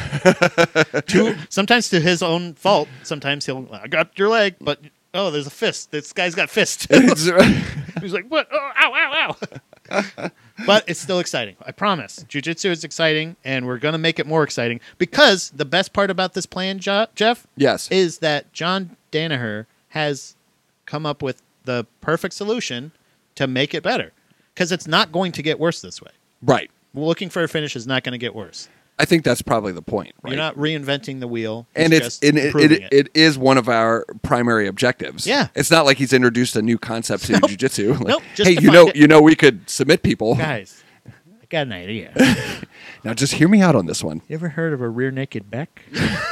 to, sometimes to his own fault. Sometimes he'll, I got your leg, but oh, there's a fist. This guy's got fist. He's like, what? Oh, ow, ow, ow. But it's still exciting. I promise. Jiu-jitsu is exciting, and we're going to make it more exciting because the best part about this plan, Jo- Jeff, Yes. is that John Danaher has come up with the perfect solution to make it better because it's not going to get worse this way. Right. Looking for a finish is not going to get worse. I think that's probably the point, right? You're not reinventing the wheel, and it's just and it, improving it, it is one of our primary objectives. Yeah. It's not like he's introduced a new concept to jiu-jitsu. Like, Nope, just hey, to you find know, it. you know, we could submit people. Guys, I got an idea. Now, just hear me out on this one. You ever heard of a rear naked back?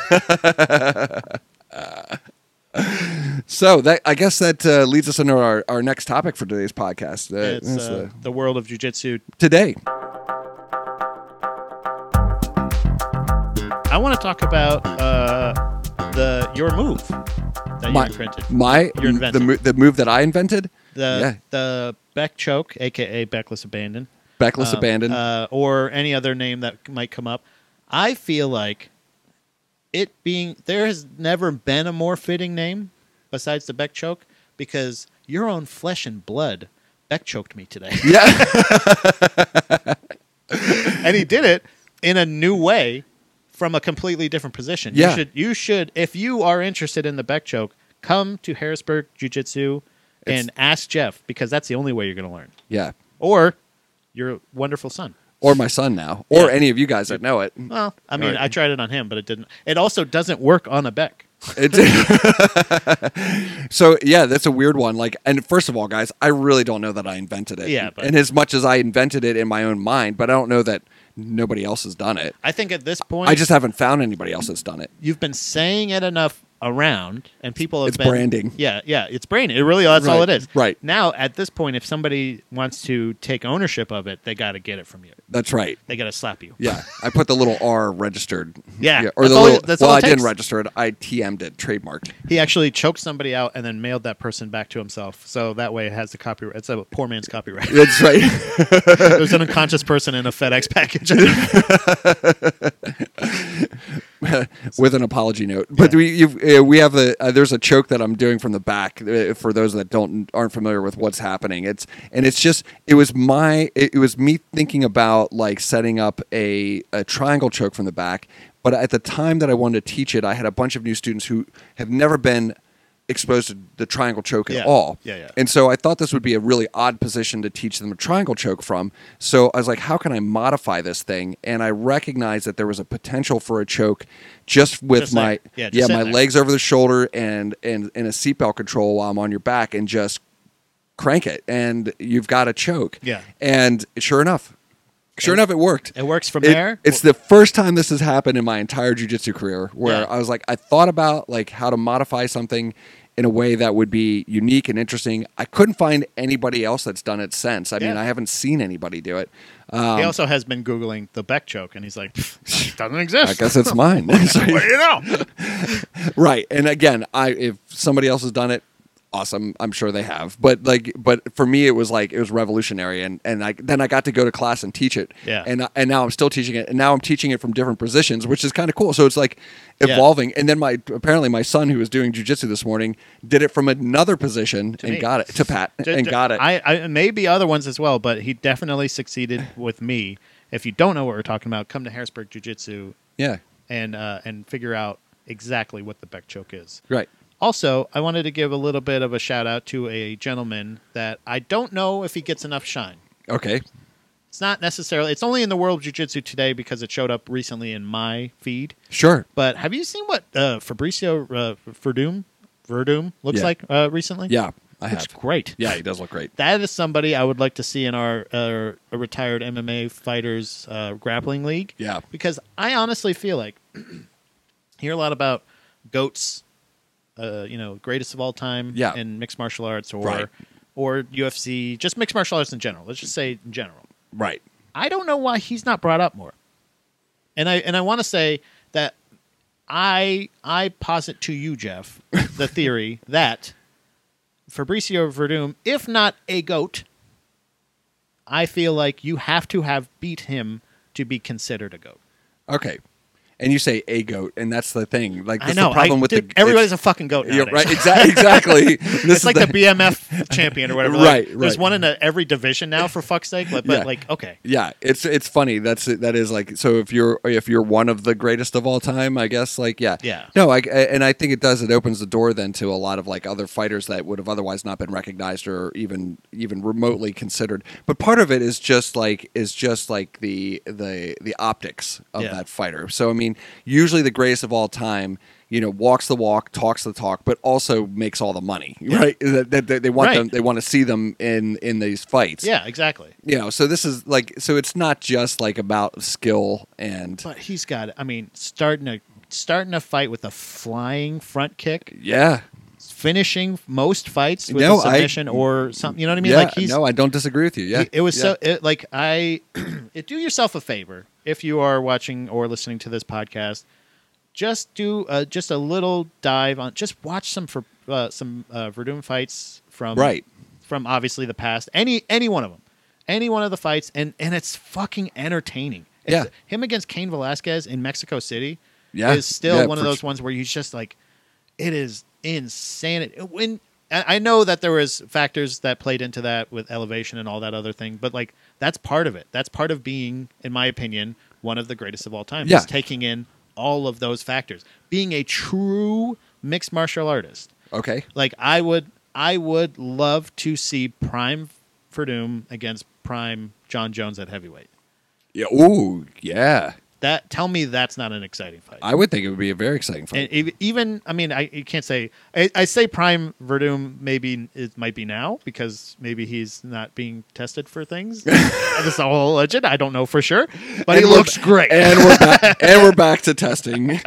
So that I guess that uh, leads us into our, our next topic for today's podcast. Uh, It's that's, uh, uh, the world of jiu-jitsu. today. I want to talk about uh, the your move that My, you invented. my You're the, inventing. mo- the move that I invented, The yeah. the Beck choke, aka Beckless abandon, backless um, abandon. uh, or any other name that might come up. I feel like it being there has never been a more fitting name besides the Beck choke because your own flesh and blood Beck choked me today. yeah. And he did it in a new way from a completely different position. Yeah. You should you should if you are interested in the Beck choke, come to Harrisburg Jiu-Jitsu and It's- ask Jeff because that's the only way you're going to learn. Yeah. Or your wonderful son. or my son now, or Yeah. any of you guys that know it. Well, I mean, Right. I tried it on him, but it didn't. It also doesn't work on a Beck. It's so yeah, that's a weird one. Like, and first of all, guys, I really don't know that I invented it. Yeah, but- and as much as I invented it in my own mind, but I don't know that nobody else has done it. I think at this point, I just haven't found anybody else that's done it. you've been saying it enough around, and people have It's been branding. Yeah, yeah, it's branding. It really that's all Right, it is. right. Now, at this point, if somebody wants to take ownership of it, they got to get it from you. That's right. They got to slap you. Yeah, I put the little R registered. Yeah, or that's the all little. it- that's well, all I it didn't takes. register it. I T M'd it, trademarked. He actually choked somebody out and then mailed that person back to himself. So that way, it has the copyright. It's a poor man's copyright. That's right. It was an unconscious person in a FedEx package. With an apology note, but Yeah. we you've, uh, we have a uh, there's a choke that I'm doing from the back uh, for those that don't aren't familiar with what's happening. It's and it's just it was my it, it was me thinking about like setting up a a triangle choke from the back, but at the time that I wanted to teach it, I had a bunch of new students who have never been exposed to the triangle choke Yeah. at all. Yeah, yeah. And so I thought this would be a really odd position to teach them a triangle choke from. So I was like, how can I modify this thing? And I recognized that there was a potential for a choke just with Just my there. Yeah, just yeah, sitting my there. legs over the shoulder and and and a seatbelt control while I'm on your back and just crank it and you've got a choke. Yeah. And sure enough, sure enough, it worked. It works from It- there. It's the first time this has happened in my entire jiu-jitsu career where Yeah. I was like, I thought about like how to modify something in a way that would be unique and interesting. I couldn't find anybody else that's done it since. I mean, Yeah. I haven't seen anybody do it. he Um, also has been Googling the Beck choke, and he's like, "Pfft, doesn't exist. I guess it's mine. So- What do you know? right. And again, I if somebody else has done it, awesome. I'm sure they have. But like, but for me, it was like it was revolutionary. And and I then I got to go to class and teach it. Yeah. And and now I'm still teaching it. And now I'm teaching it from different positions, which is kind of cool. So it's like Yeah. evolving. And then my apparently my son who was doing jujitsu this morning did it from another position and me. got it to Pat Ju- and ju- got it. I, I maybe other ones as well, but he definitely succeeded with me. If you don't know what we're talking about, come to Harrisburg Jiu Jitsu yeah. and uh, and figure out exactly what the Beck choke is. Right. Also, I wanted to give a little bit of a shout out to a gentleman that I don't know if he gets enough shine. Okay. It's not necessarily. It's only in the world of jiu-jitsu today because it showed up recently in my feed. Sure. But have you seen what uh, Fabricio uh, Verdum Verdum looks Yeah. like uh, recently? Yeah, I Looks have. great. Yeah, he does look great. That is somebody I would like to see in our uh, a retired M M A fighters uh, grappling league. Yeah. Because I honestly feel like hear a lot about goats, uh, you know, greatest of all time Yeah. in mixed martial arts or Right. or U F C, just mixed martial arts in general. Let's just say in general. Right. I don't know why he's not brought up more. And I and I want to say that I I posit to you, Jeff, the theory that Fabricio Verdum, if not a goat, I feel like you have to have beat him to be considered a goat. Okay. And you say a goat, and that's the thing. Like that's I know. the problem I, with dude, the everybody's it's- a fucking goat Yeah, nowadays. right. Exactly. Exactly. This It's is like the, B M F champion or whatever. Right, Like, There's right. one in a, every division now, for fuck's sake. But, but Yeah. like, okay. Yeah, it's it's funny. That's that is like so. If you're if you're one of the greatest of all time, I guess like yeah, Yeah. No, I and I think it does. It opens the door then to a lot of like other fighters that would have otherwise not been recognized or even even remotely considered. But part of it is just like is just like the the the optics of Yeah. that fighter. So I mean, usually the greatest of all time, you know, walks the walk, talks the talk, but also makes all the money, right? That, that, that they want Right. them, they want to see them in in these fights. Yeah, exactly. You know, so this is like, so it's not just like about skill and But he's got, I mean, starting a starting a fight with a flying front kick, yeah, finishing most fights with No, a I- submission or something. You know what I mean? yeah. Like he's, no, I don't disagree with you. Yeah, he- it was yeah. so it, like I it, do yourself a favor if you are watching or listening to this podcast. Just do uh, just a little dive on. Just watch some for uh, some uh, Verdum fights from Right. from obviously the past. Any any one of them, any one of the fights, and and it's fucking entertaining. It's, Yeah. him against Cain Velasquez in Mexico City Yeah. is still Yeah, one of for those su- ones where he's just like, it is insanity. When I I know that there was factors that played into that with elevation and all that other thing, but like that's part of it. That's part of being, in my opinion, one of the greatest of all time. Yeah. Is taking in all of those factors, being a true mixed martial artist. Okay, Like I would, I would love to see Prime Verdum against Prime John Jones at heavyweight. Yeah. Ooh, yeah. That tell me that's not an exciting fight. I would think it would be a very exciting fight. And ev- even, I mean, I you can't say. I, I say Prime Verdum maybe it might be now because maybe he's not being tested for things. This is all alleged. I don't know for sure, but And he we're- looks great. and we're back, and we're back to testing.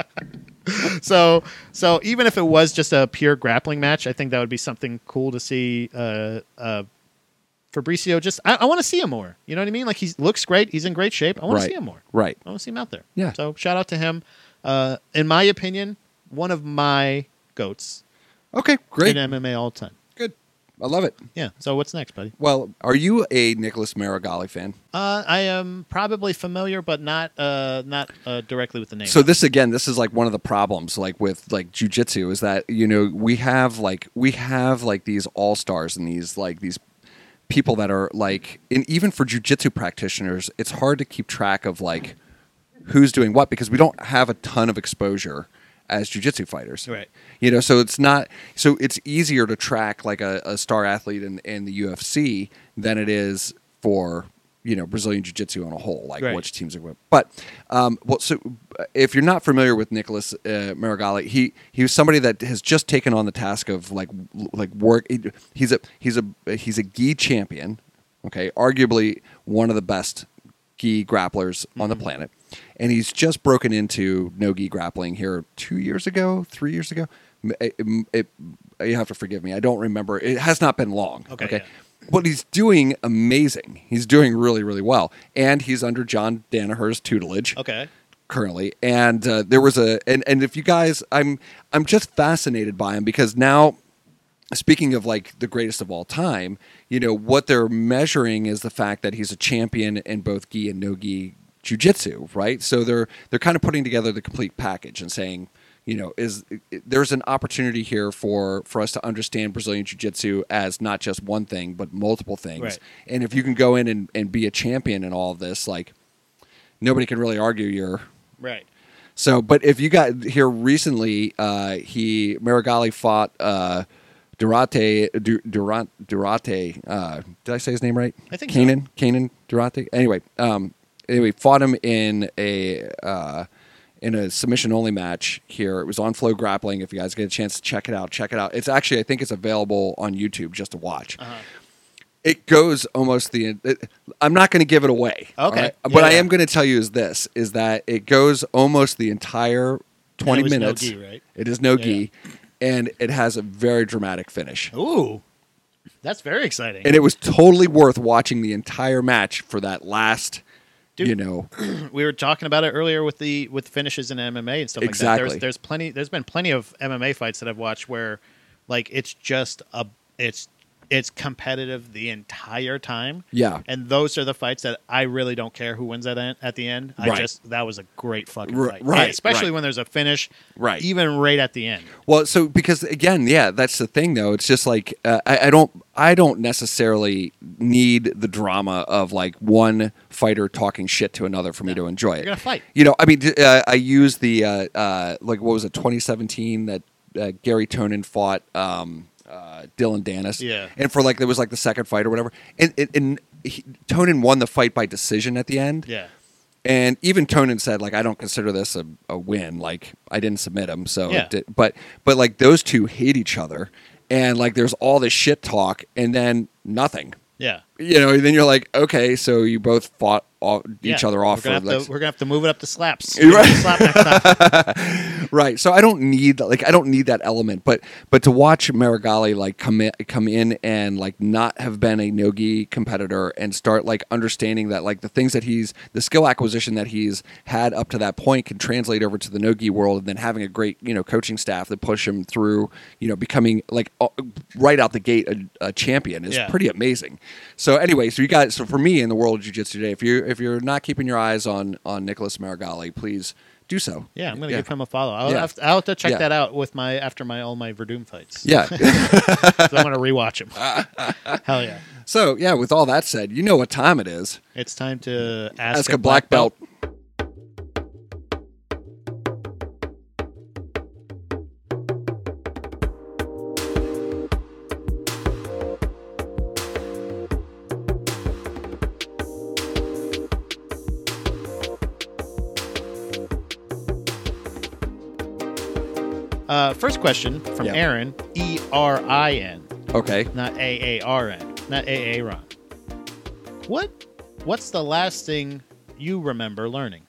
so, so even if it was just a pure grappling match, I think that would be something cool to see. Uh, uh, Fabricio, just I, I want to see him more. You know what I mean? Like he looks great. He's in great shape. I want Right. to see him more. Right. I want to see him out there. Yeah. So shout out to him. Uh, in my opinion, one of my goats Okay. Great. in M M A all time. Good. I love it. Yeah. So what's next, buddy? Well, are you a Nicholas Marigali fan? Uh, I am probably familiar, but not uh, not uh, directly with the name. So this again, this is like one of the problems, like with like jujitsu, is that you know we have like we have like these all stars and these like these people that are like, and even for jujitsu practitioners, it's hard to keep track of like who's doing what because we don't have a ton of exposure as jujitsu fighters, Right. You know, so it's not so it's easier to track like a, a star athlete in, in the U F C than it is for you know Brazilian jiu-jitsu on a whole, like Right. which teams are with. But um, well, so if you're not familiar with Nicholas uh, Marigali, he he was somebody that has just taken on the task of like like work. He's a he's a he's a gi champion, okay, arguably one of the best gi grapplers on the planet, and he's just broken into no gi grappling here two years ago, three years ago. It, it, it, you have to forgive me. I don't remember. It has not been long. Okay, Okay. yeah. But he's doing amazing. He's doing really, really well. And he's under John Danaher's tutelage Okay. currently. And uh, there was a and, and if you guys I'm I'm just fascinated by him because now speaking of like the greatest of all time, you know, what they're measuring is the fact that he's a champion in both gi and no gi jiu-jitsu, right? So they're they're kind of putting together the complete package and saying, you know, is there's an opportunity here for, for us to understand Brazilian Jiu-Jitsu as not just one thing, but multiple things. Right. And if you can go in and, and be a champion in all of this, like nobody can really argue you're Right. so. But if you got here recently, uh, he Marigali fought uh, Durate Du- Durant Durate. Uh, did I say his name right? I think so. Kanan Kanan Durate. Anyway, um, anyway, fought him in a. Uh, in a submission only match here. It was on Flow Grappling. If you guys get a chance to check it out, check it out. It's actually, I think it's available on YouTube just to watch. Uh-huh. It goes almost the, it, I'm not going to give it away. all Okay. right? Yeah, What I yeah. am going to tell you is this, is that it goes almost the entire twenty it was no minutes. gi, right? It is no Yeah, gi. And it has a very dramatic finish. Ooh, that's very exciting. And it was totally worth watching the entire match for that last, Dude. you know, We were talking about it earlier with the with finishes in M M A and stuff like that. Exactly. There's there's plenty. There's been plenty of M M A fights that I've watched where, like, it's just a it's it's competitive the entire time. yeah. And those are the fights that I really don't care who wins at en- at the end. I Right. just that was a great fucking R- fight, right, especially right. when there's a finish, Right. Even right at the end. Well, so because again, yeah, that's the thing though. It's just like uh, I, I don't, I don't necessarily need the drama of like one fighter talking shit to another for me to enjoy it. You're gonna fight. You know, I mean, d- uh, I use the uh, uh, like what was it, twenty seventeen that uh, Gary Tonin fought um, uh, Dylan Dennis. Yeah. and for like there was like the second fight or whatever, and and, and he, Tonin won the fight by decision at the end. Yeah. And even Tonin said, like, I don't consider this a, a win. Like, I didn't submit him, so Yeah. it did, but but like those two hate each other, and like there's all this shit talk, and then nothing. Yeah. You know, and then you're like, okay, so you both fought all, each Yeah. other off We're gonna, for have like, to, we're gonna have to move it up to slaps. You're right. Slap next time. right. So I don't need like I don't need that element, but but to watch Marigali like come in, come in and like not have been a no-gi competitor and start like understanding that like the things that he's the skill acquisition that he's had up to that point can translate over to the no-gi world, and then having a great you know coaching staff that push him through you know becoming like uh, right out the gate a, a champion is Yeah. pretty amazing. So anyway, so you guys, so for me in the world of jiu-jitsu today, if you if you're not keeping your eyes on on Nicholas Marigali, please do so. Yeah, I'm gonna give him a follow. I'll, Yeah. have, to, I'll have to check Yeah. that out with my after my all my Verdum fights. Yeah. So I'm gonna rewatch him. Hell yeah! So yeah, with all that said, you know what time it is. It's time to ask, Ask a black belt. Uh, first question from Yeah. Aaron, E R I N, Okay. not A A R N, not A A Ron. What? What's the last thing you remember learning?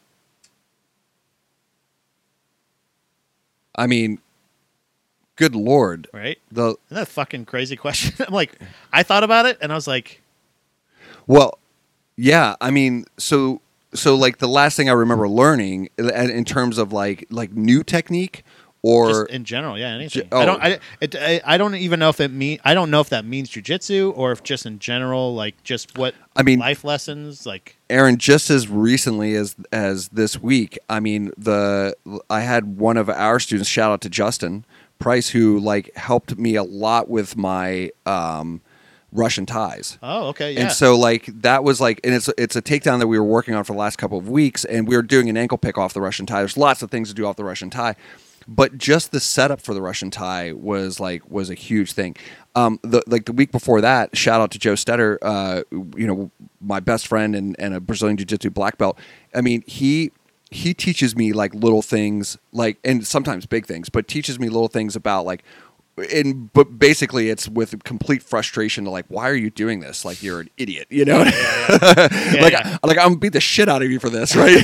I mean, good Lord. Right? The Isn't that a fucking crazy question? I'm like, I thought about it and I was like, Well, yeah. I mean, so so like the last thing I remember learning in in terms of like like new technique or just in general, yeah, anything. J- I don't. oh. I, it, I I don't even know if it mean. I don't know if that means jujitsu or if just in general, like just what I mean- life lessons, like Aaron, just as recently as as this week, I mean, the I had one of our students, shout out to Justin Price, who like helped me a lot with my um, Russian ties. oh, okay, yeah, And so like that was like, and it's it's a takedown that we were working on for the last couple of weeks, and we were doing an ankle pick off the Russian tie. There's lots of things to do off the Russian tie, but just the setup for the Russian tie was like was a huge thing. Um, the like the week before that, shout out to Joe Stetter, uh, you know, my best friend and, and a Brazilian Jiu-Jitsu black belt. I mean, he he teaches me like little things, like, and sometimes big things, but teaches me little things about like. And but basically, it's with complete frustration to like, why are you doing this? Like you're an idiot, you know? like, yeah. I, like I'm gonna beat the shit out of you for this, right?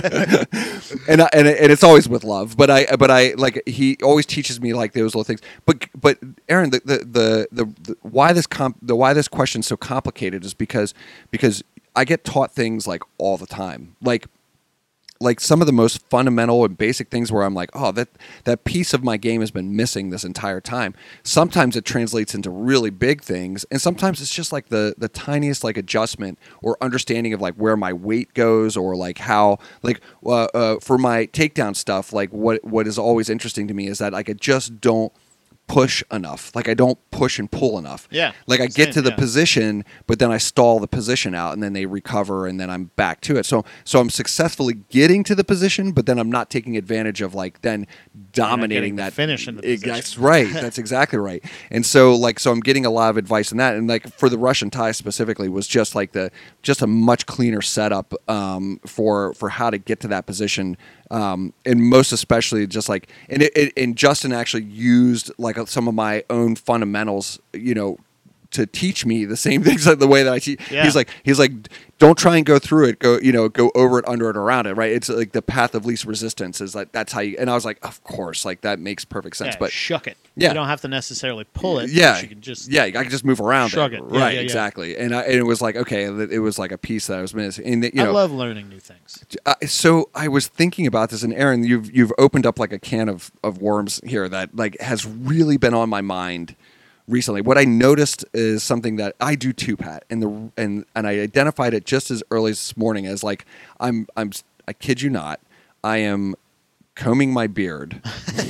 and I, and and it's always with love, but I but I like he always teaches me like those little things. But but Aaron, the the the, the, the why this comp the why this question's so complicated is because because I get taught things like all the time, like. Like some of the most fundamental and basic things where I'm like, oh, that that piece of my game has been missing this entire time. Sometimes it translates into really big things, and sometimes it's just like the the tiniest like adjustment or understanding of like where my weight goes or like how like uh, uh, for my takedown stuff. Like what what is always interesting to me is that like I just don't push enough. Like I don't push and pull enough. Yeah, Like I same, get to the yeah. position, but then I stall the position out and then they recover and then I'm back to it. So so I'm successfully getting to the position, but then I'm not taking advantage of like then dominating getting the that finish in the It- position. That's right. That's exactly right. And so like so I'm getting a lot of advice in that. And like for the Russian tie specifically was just like the just a much cleaner setup um, for for how to get to that position. Um, and most especially just like and it, it, and Justin actually used like some of my own fundamentals, you know, to teach me the same things like the way that I teach. Yeah. He's like he's like don't try and go through it, go you know go over it, under it, around it, right? It's like the path of least resistance is like that's how you. And I was like, of course, like that makes perfect sense. yeah, but shuck it. Yeah. You don't have to necessarily pull it. yeah, you can just yeah, I can just move around shrug it, it. Yeah, right? yeah, yeah. Exactly. And, I, and it was like okay, it was like a piece that I was missing. And you I know, love learning new things. uh, so I was thinking about this, and Aaron, you've you've opened up like a can of, of worms here that like has really been on my mind recently. What I noticed is something that I do too, Pat, and the and and I identified it just as early as this morning as like I'm I'm I kid you not, I am combing my beard.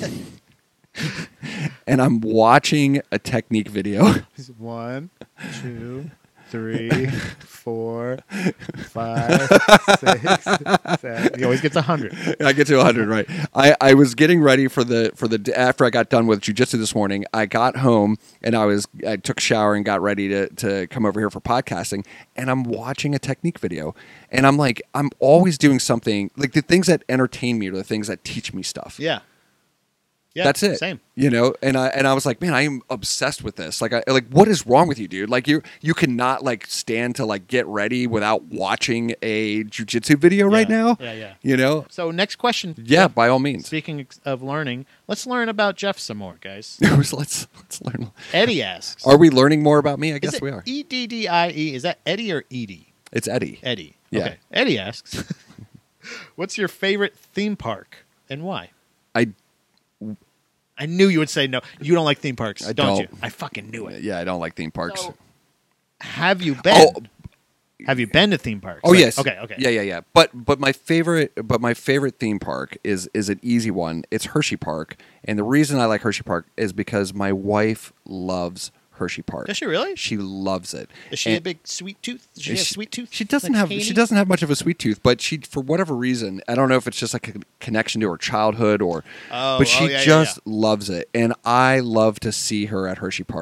And I'm watching a technique video. One, two, three, four, five, six, seven. He always gets a hundred. I get to one hundred, right? I, I was getting ready for the for the after I got done with jiu-jitsu this morning. I got home and I was I took a shower and got ready to to come over here for podcasting. And I'm watching a technique video, and I'm like, I'm always doing something like the things that entertain me are the things that teach me stuff. Yeah. Yeah. That's it. Same. You know, and I and I was like, man, I am obsessed with this. Like, I like, what is wrong with you, dude? Like, you you cannot like stand to like get ready without watching a jujitsu video right Yeah. now. Yeah, yeah. You know. So next question. Yeah, Jeff. by all means. Speaking of learning, let's learn about Jeff some more, guys. let's let's learn. Eddie asks. Are we learning more about me? I is guess it we are. E D D I E. Is that Eddie or Edie? It's Eddie. Eddie. Yeah. Okay. Eddie asks, what's your favorite theme park and why? I I knew you would say no. You don't like theme parks, I don't, don't. you? I fucking knew it. yeah, I don't like theme parks. So, have you been? Oh. Have you been to theme parks? Oh Like- yes. Okay. Okay. Yeah, yeah, yeah. But but my favorite but my favorite theme park is is an easy one. It's Hershey Park, and the reason I like Hershey Park is because my wife loves Hershey Park. Does she really? She loves it. Is she a And big sweet tooth? Does she have she, sweet tooth? She doesn't like have Katie? she doesn't have much of a sweet tooth, but she for whatever reason, I don't know if it's just like a connection to her childhood or Oh, but she oh, yeah, yeah, just yeah. loves it. And I love to see her at Hershey Park.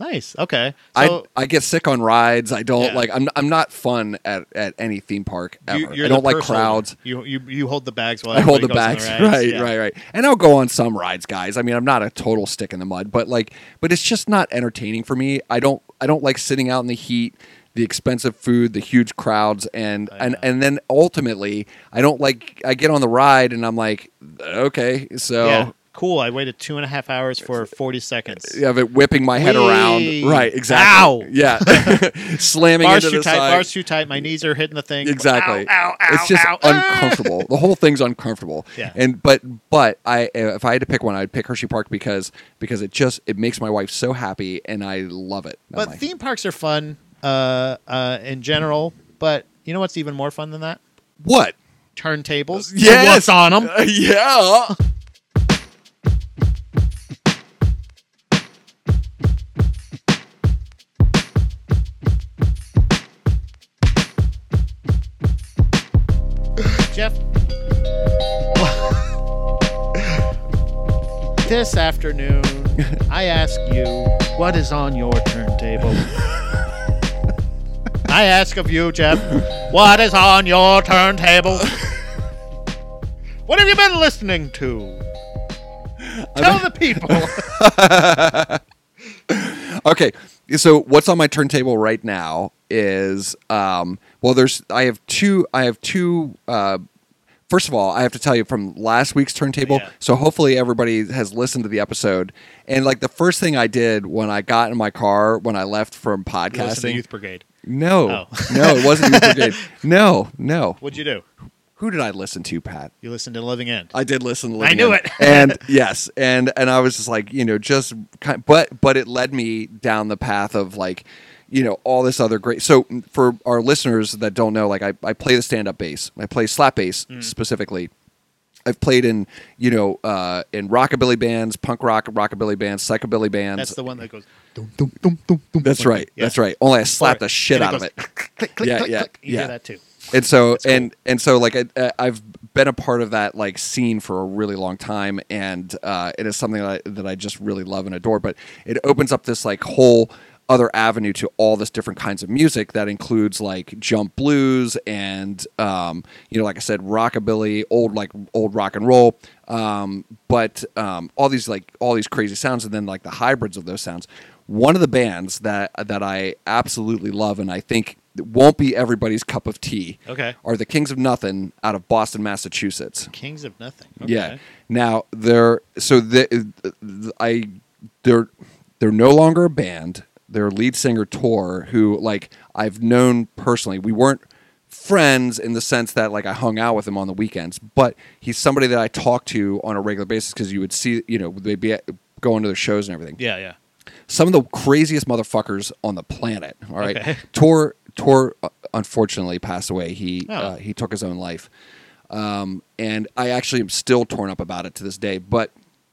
Nice. Okay. I So I get sick on rides. I don't Yeah. like. I'm I'm not fun at, at any theme park ever. you, you're I don't the like purse holder. crowds. You, you you hold the bags while I hold the everybody goes bags. on the rides. Right, Yeah. right, right. And I'll go on some rides, guys. I mean, I'm not a total stick in the mud, but like, but it's just not entertaining for me. I don't I don't like sitting out in the heat, the expensive food, the huge crowds, and I and know. and then ultimately, I don't like. I get on the ride and I'm like, okay, so. Yeah. Cool. I waited two and a half hours for forty seconds. Yeah, of it whipping my head Whee! around. Right, exactly. Ow! Yeah. Slamming Bars into too the tight. side. Bars too tight. My knees are hitting the thing. Exactly. Ow, ow, ow, it's just ow, ah! uncomfortable. The whole thing's uncomfortable. Yeah. And but but I if I had to pick one, I'd pick Hershey Park because because it just it makes my wife so happy and I love it. I'm But like, theme parks are fun uh, uh, in general. But you know what's even more fun than that? what? Turntables. And Yes. what's on them? Uh, yeah. Jeff. This afternoon, I ask you, what is on your turntable? I ask of you, Jeff, what is on your turntable? What have you been listening to? Tell the people. Okay. So what's on my turntable right now is um well there's I have two I have two uh first of all, I have to tell you from last week's turntable. Yeah. So hopefully everybody has listened to the episode. And like the first thing I did when I got in my car when I left from You listen to podcasting. Youth Brigade. No. Oh. No, it wasn't Youth Brigade. No, no. What'd you do? Who did I listen to, Pat? You listened to Living End. I did listen to I Living knew End. it. And yes, and and I was just like, you know, just kind but but it led me down the path of like, you know, all this other great. So for our listeners that don't know, like I, I play the stand-up bass. I play slap bass Mm. specifically. I've played in, you know, uh, in rockabilly bands, punk rock, rockabilly bands, psychobilly bands. That's the one that goes. That's right. Yeah. That's right. Only I slapped Or- the shit and out it of goes it. Click, click, Yeah, click, yeah, click. You yeah. hear that too. And so That's cool. and and so like I, I've been a part of that like scene for a really long time, and uh, it is something that I, that I just really love and adore. But it opens up this like whole other avenue to all this different kinds of music that includes like jump blues and um, you know, like I said, rockabilly, old like old rock and roll, um, but um, all these like all these crazy sounds, and then like the hybrids of those sounds. One of the bands that that I absolutely love, and I think won't be everybody's cup of tea, Okay. are the Kings of Nothing out of Boston, Massachusetts. Kings of Nothing. Okay. Yeah. Now they're so the, I they're they're no longer a band. Their lead singer Tor, who like I've known personally. We weren't friends in the sense that like I hung out with him on the weekends, but he's somebody that I talk to on a regular basis because you would see, you know, they'd be at, going to their shows and everything. Yeah, yeah. Some of the craziest motherfuckers on the planet. All right, Okay. Tor Tor uh, unfortunately passed away. He Oh. uh, he took his own life, um, and I actually am still torn up about it to this day. But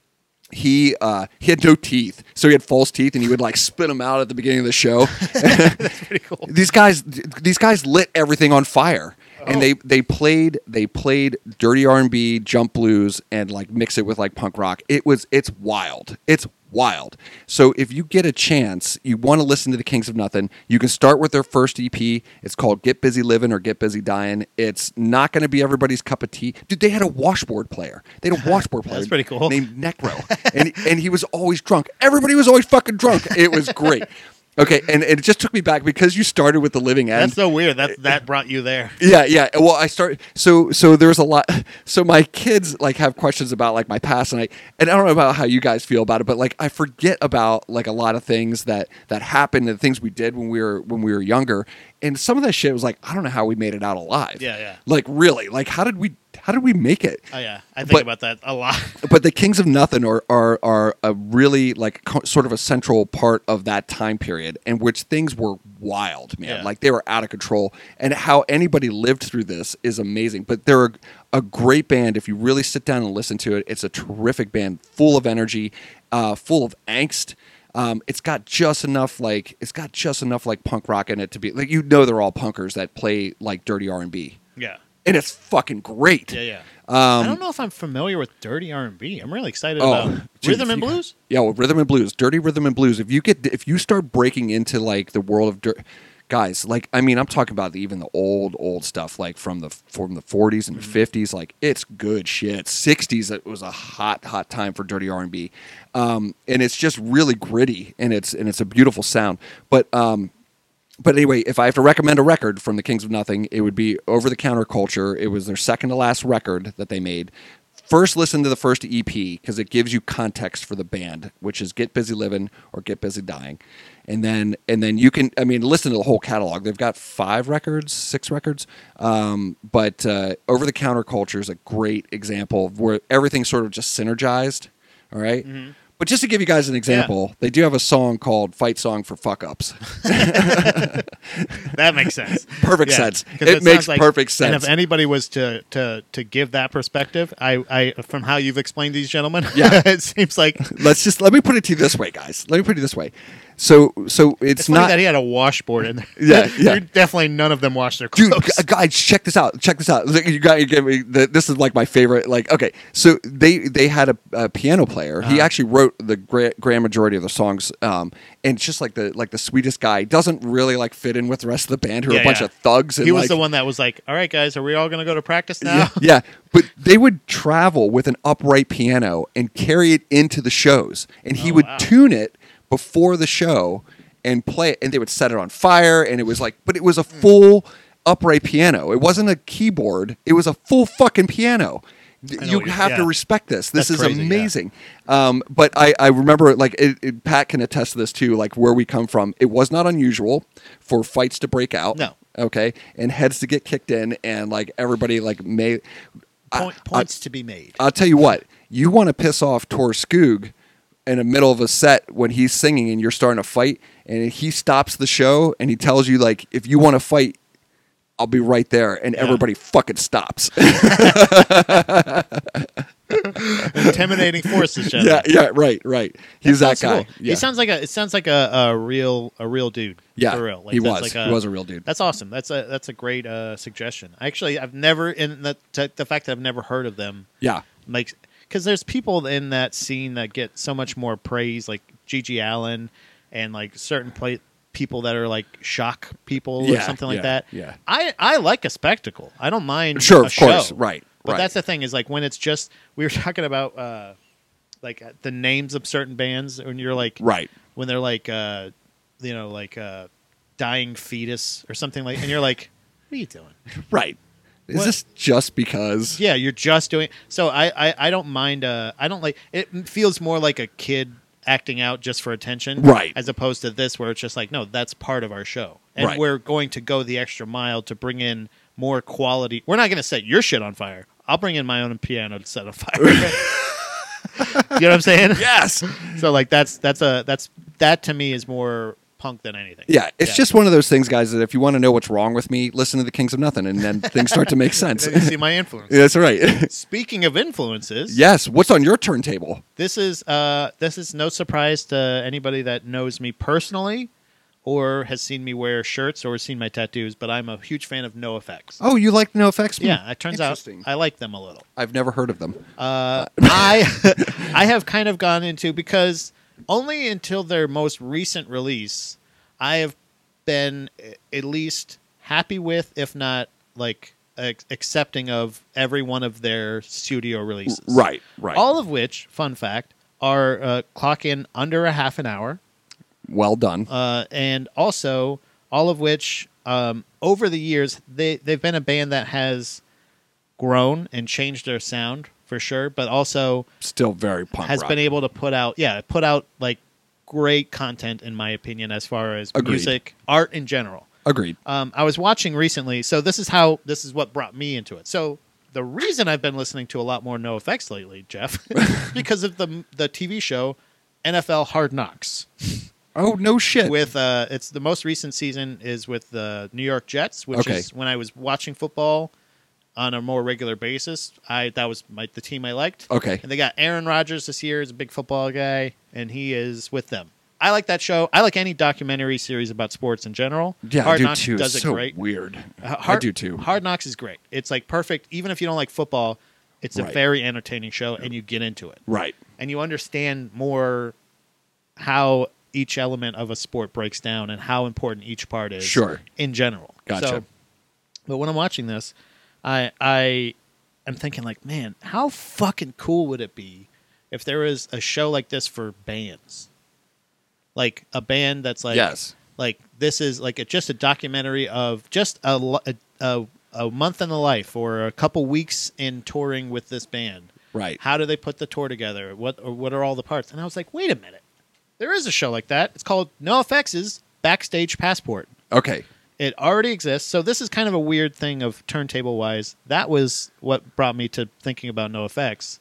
he uh, he had no teeth, so he had false teeth, and he would like spit them out at the beginning of the show. That's pretty cool. these guys these guys lit everything on fire. And Oh. they, they played they played dirty R and B, jump blues, and like mix it with like punk rock. It was it's wild. It's wild. So if you get a chance, you want to listen to the Kings of Nothing, you can start with their first E P. It's called Get Busy Living or Get Busy Dying. It's not going to be everybody's cup of tea. Dude, they had a washboard player. They had a washboard player. That's pretty cool. Named Necro. and and he was always drunk. Everybody was always fucking drunk. It was great. Okay, and, and it just took me back because you started with the Living End. That's so weird. That that brought you there. Yeah, yeah. Well, I started so so there's a lot. So my kids like have questions about like my past, and I and I don't know about how you guys feel about it, but like I forget about like a lot of things that that happened and things we did when we were when we were younger, and some of that shit was like I don't know how we made it out alive. Yeah, yeah. Like really, like how did we how did we make it? Oh yeah, I think But- about that a lot. But the Kings of Nothing are are are a really like co- sort of a central part of that time period in which things were wild, man. Yeah. Like they were out of control, and how anybody lived through this is amazing. But they're a, a great band if you really sit down and listen to it. It's a terrific band, full of energy, uh, full of angst. Um, it's got just enough like it's got just enough like punk rock in it to be like you know they're all punkers that play like dirty R and B. Yeah. and it's fucking great. Yeah, yeah. Um, I don't know if I'm familiar with dirty R and B. I'm really excited Oh, about dude, rhythm if and you- blues. Yeah, well, rhythm and blues, dirty rhythm and blues. If you get, if you start breaking into like the world of dirt, guys, like I mean, I'm talking about even the old, old stuff, like from the from the forties and the fifties. Like it's good shit. sixties, it was a hot, hot time for dirty R and B, um, and it's just really gritty, and it's and it's a beautiful sound. But um, but anyway, if I have to recommend a record from the Kings of Nothing, it would be Over the Counter Culture. It was their second to last record that they made. First, listen to the first E P because it gives you context for the band, which is "Get Busy Living" or "Get Busy Dying," and then and then you can, I mean, listen to the whole catalog. They've got five records, six records, um, but uh, "Over the Counter Culture" is a great example of where everything's sort of just synergized. All right? Mm-hmm. But just to give you guys an example, they do have a song called "Fight Song for Fuck Ups." That makes sense. Perfect Yeah, sense. 'cause It sounds makes perfect sense. And if anybody was to to to give that perspective, I, I from how you've explained these gentlemen, Yeah. it seems like Let's just let me put it to you this way, guys. Let me put it this way. So, so it's, it's funny not. that he had a washboard in there. Yeah, yeah. You're definitely none of them wash their Dude, clothes. gu- guys, check this out. Check this out. Look, You got you give me the, this is like my favorite. Like, okay, so they they had a, a piano player. He Uh-huh. actually wrote the gra- grand majority of the songs, um, and it's just like the like the sweetest guy. Doesn't really like fit in with the rest of the band, who are Yeah, a bunch yeah. of thugs. And He was like, the one that was like, "All right, guys, are we all going to go to practice now?" Yeah, yeah, but they would travel with an upright piano and carry it into the shows, and he Oh, would wow. tune it before the show and play it, and they would set it on fire, and it was like, but it was a Hmm. full upright piano. It wasn't a keyboard; it was a full fucking piano. know You what you- have to yeah. respect this. This That's is crazy, yeah. amazing. Um, but I, I remember, like it, it, Pat can attest to this too. Like where we come from, it was not unusual for fights to break out. No. Okay, and heads to get kicked in, and like everybody like may. Point, I- points to be made. I'll tell you what, you want to piss off Tor Skoog in the middle of a set when he's singing and you're starting to fight, and he stops the show and he tells you, like, if you want to fight, I'll be right there. And Yeah. everybody fucking stops. Intimidating force, this yeah, gentleman. yeah, right, right. He's that, sounds guy. cool. Yeah. He sounds like a. It sounds like a, a real a real dude. yeah, for real. Like, he that's was. like he was a real dude. That's awesome. That's a that's a great uh, suggestion. Actually, I've never in the t- the fact that I've never heard of them Yeah. makes because there's people in that scene that get so much more praise, like Gigi Allen and like certain play, people that are like shock people or Yeah, something like yeah, that. yeah. I I like a spectacle. I don't mind. Sure, a of course. show. Right, But right. that's the thing is like when it's just we were talking about uh, like uh, the names of certain bands when you're like Right. when they're like uh, you know like uh, dying fetus or something like and you're like what are you doing? Right. Is What- this just because? Yeah, you're just doing so. I I, I don't mind. Uh, I don't like it. Feels more like a kid acting out just for attention, Right. As opposed to this where it's just like no, that's part of our show, and Right. we're going to go the extra mile to bring in more quality. We're not going to set your shit on fire. I'll bring in my own piano to set on fire. You know what I'm saying? Yes. So like that's that's a that's that to me is more punk than anything. Yeah, it's just one of those things, guys, that if you want to know what's wrong with me, listen to the Kings of Nothing, and then things start to make sense. You see my influence. That's right. Speaking of influences, Yes. What's on your turntable? This is uh, this is no surprise to anybody that knows me personally, or has seen me wear shirts or seen my tattoos. But I'm a huge fan of NoFX. Oh, you like NoFX? Yeah, it turns out Interesting. I like them a little. I've never heard of them. Uh, I I have kind of gone into because only until their most recent release, I have been at least happy with, if not like ac- accepting of every one of their studio releases. Right, right. All of which, fun fact, are uh, clock in under a half an hour, well done. uh, and also all of which um, over the years they they've been a band that has grown and changed their sound for sure, but also Still very punk has rock. been able to put out yeah put out like great content in my opinion as far as Agreed. music, art in general. Agreed. Um, I was watching recently, so this is how this is what brought me into it. So the reason I've been listening to a lot more NoFX lately, Jeff, is because of the the T V show N F L Hard Knocks. Oh, no shit. With uh, it's the most recent season is with the New York Jets, which Okay. is when I was watching football on a more regular basis. I that was my the team I liked. Okay. And they got Aaron Rodgers this year is a big football guy, and he is with them. I like that show. I like any documentary series about sports in general. Yeah, Hard I do Knocks too. does It's it so great. weird. Uh, Hard, I do too. Hard Knocks is great. It's like perfect. Even if you don't like football, it's a Right. very entertaining show, and you get into it. Right. And you understand more how each element of a sport breaks down and how important each part is Sure. in general. Gotcha. So, but when I'm watching this, I I am thinking like, man, how fucking cool would it be if there was a show like this for bands? Like a band that's like Yes. like this is like a, just a documentary of just a, lo- a a a month in the life or a couple weeks in touring with this band. Right. How do they put the tour together? What or what are all the parts? And I was like, wait a minute. There is a show like that. It's called NoFX's Backstage Passport. Okay. It already exists. So this is kind of a weird thing of turntable wise. That was what brought me to thinking about NoFX.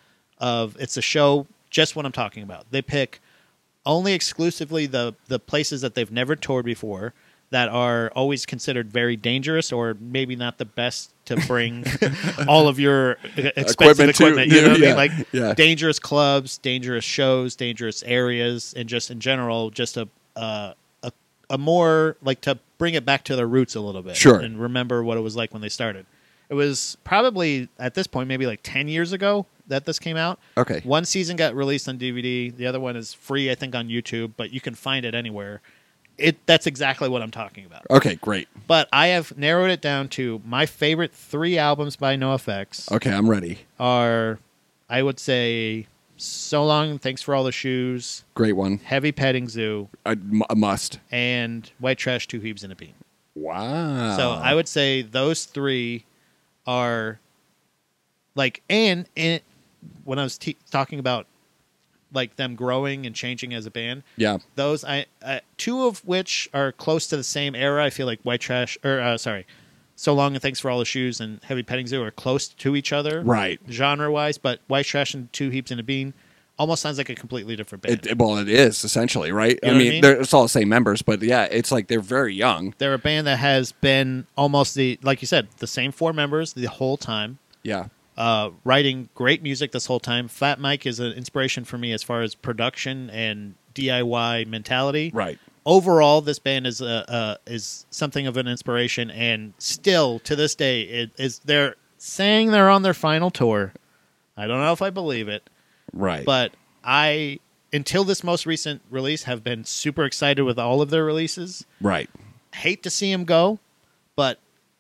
Of it's a show just what I'm talking about. They pick only exclusively the the places that they've never toured before that are always considered very dangerous or maybe not the best to bring all of your expensive Equipment to- equipment. You know what I yeah, mean? Like yeah. dangerous clubs, dangerous shows, dangerous areas, and just in general, just a uh, a a more like to bring it back to their roots a little bit. Sure. And remember what it was like when they started. It was probably at this point maybe like ten years ago that this came out. Okay. One season got released on D V D. The other one is free, I think, on YouTube, but you can find it anywhere. It that's exactly what I'm talking about. Okay, great. But I have narrowed it down to my favorite three albums by NoFX Okay, I'm ready. are, I would say, So Long and Thanks for All the Shoes, Great one. Heavy Petting Zoo, A, m- a must. and White Trash, Two Heaves and a Bean. Wow. So I would say those three are like, and, and when I was te- talking about like them growing and changing as a band, Yeah. those I, I two of which are close to the same era. I feel like White Trash, or uh, sorry, So Long and Thanks for All the Shoes and Heavy Petting Zoo are close to each other, Right. genre wise. But White Trash and Two Heaps and a Bean almost sounds like a completely different band. It, it- well, it is essentially, right? You know I what I mean, mean? they're it's all the same members, but yeah, it's like they're very young. They're a band that has been almost the, like you said, the same four members the whole time. Yeah. Uh, writing great music this whole time. Fat Mike is an inspiration for me as far as production and D I Y mentality. Right. Overall, this band is uh, uh, is something of an inspiration, and still to this day, it is they're saying they're on their final tour. I don't know if I believe it, Right. but I until this most recent release have been super excited with all of their releases. right. Hate to see them go, but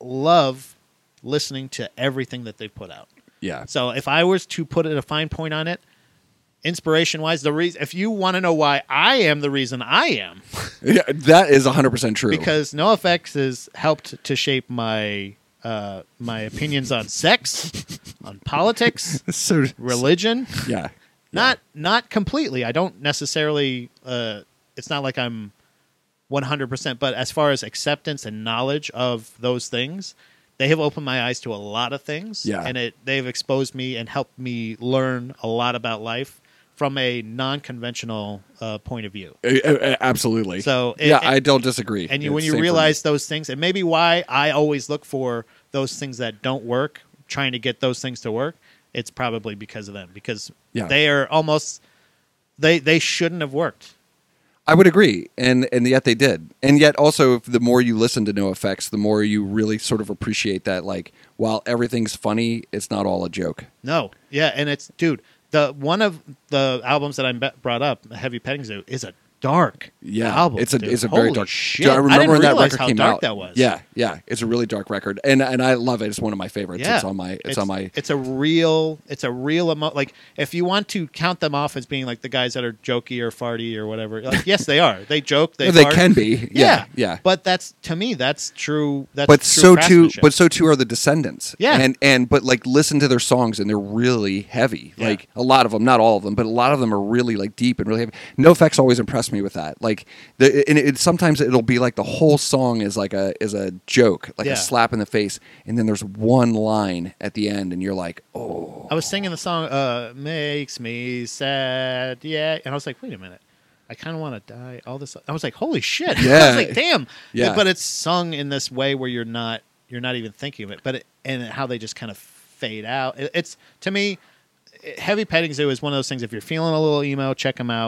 love listening to everything that they've put out. Yeah. So if I was to put a fine point on it, inspiration wise, the reason if you want to know why I am the reason I am, Yeah, that is one hundred percent true. because NoFX has helped to shape my uh, my opinions on sex, on politics, so religion. yeah. Not not completely. I don't necessarily. Uh, it's not like I'm one hundred percent, but as far as acceptance and knowledge of those things, they have opened my eyes to a lot of things. Yeah. And it they've exposed me and helped me learn a lot about life from a non-conventional uh, point of view. Uh, uh, Absolutely. So it- yeah, and- I don't disagree. And you, It's when the you same for me. realize those things, and maybe why I always look for those things that don't work, trying to get those things to work, it's probably because of them. Because Yeah. they are almost they they shouldn't have worked. I would agree, and and yet they did, and yet also the more you listen to NoFX, the more you really sort of appreciate that. Like, while everything's funny, it's not all a joke. No, yeah, and it's dude. The one of the albums that I be- brought up, Heavy Petting Zoo, is a dark Yeah, album. it's a dude. it's a very Holy dark. Shit. Dude, I remember didn't when that realize record how came dark out. that was. Yeah, yeah, it's a really dark record, and and I love it. It's one of my favorites. Yeah. It's on my it's, on my It's a real. It's a real emo- like if you want to count them off as being like the guys that are jokey or farty or whatever. Like, yes, they are. They joke. They they fart. can be. Yeah, yeah. But that's to me. That's true. That's But true so too, craftsmanship. but so too are the Descendants. Yeah. and and but like listen to their songs, and they're really heavy. Yeah. Like a lot of them, not all of them, but a lot of them are really like deep and really heavy. NoFX always impressed me with that. Like the and it, sometimes it'll be like the whole song is like a is a joke, like Yeah. a slap in the face, and then there's one line at the end, and you're like, oh, I was singing the song uh, "Makes Me Sad," yeah, and I was like, "Wait a minute, I kind of want to die." All this, I was like, "Holy shit!" Yeah. I was like, "Damn!" Yeah. But it's sung in this way where you're not you're not even thinking of it, but it, and how they just kind of fade out. It, it's to me, Heavy Petting Zoo is one of those things. If you're feeling a little emo, check them out.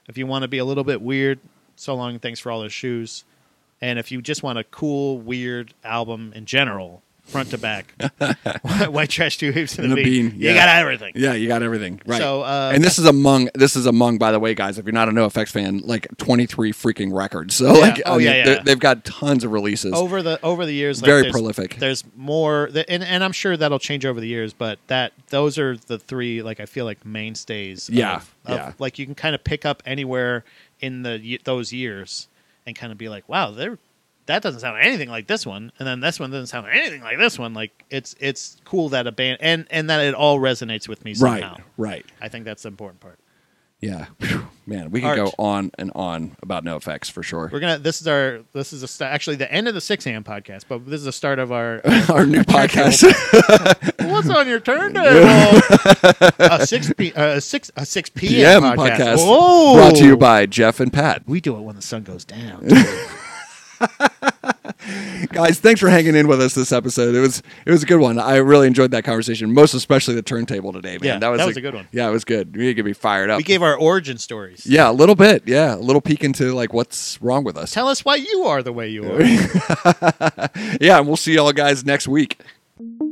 If you want to be a little bit weird, So Long Thanks for All Those Shoes. And if you just want a cool, weird album in general, front to back, White Trash, Two Heaps and And a a Bean. Bean, You yeah. got everything. Yeah, you got everything. Right. So, uh, and this is among this is among, by the way, guys, if you're not a NoFX fan, like twenty-three freaking records. So like Oh, I mean, yeah, yeah. they're- they've got tons of releases. over the over the years, like, Very there's- prolific. There's more, th- and and I'm sure that'll change over the years. But that those are the three, like I feel like mainstays. Yeah, of, of, yeah. Like you can kind of pick up anywhere in the y- those years and kind of be like, wow, they're that doesn't sound anything like this one, and then this one doesn't sound anything like this one. Like it's it's cool that a band and and that it all resonates with me somehow. Right, right. I think that's the important part. Yeah. Whew. Man, we could Art. go on and on about NoFX for sure. We're gonna. This is our. This is a st- actually the end of the six a.m. podcast, but this is the start of our. Our new podcast. What's on your turntable? a six p. Uh, six a six p P m M podcast. podcast. Whoa! Brought to you by Jeff and Pat. We do it when the sun goes down. Guys, thanks for hanging in with us this episode. It was it was a good one. I really enjoyed that conversation, most especially the turntable today, man. Yeah, that was, that was a good one. Yeah, it was good. You get me fired up. We gave our origin stories. yeah, a little bit. Yeah, a little peek into like what's wrong with us. Tell us why you are the way you are. Yeah, and we'll see y'all guys next week.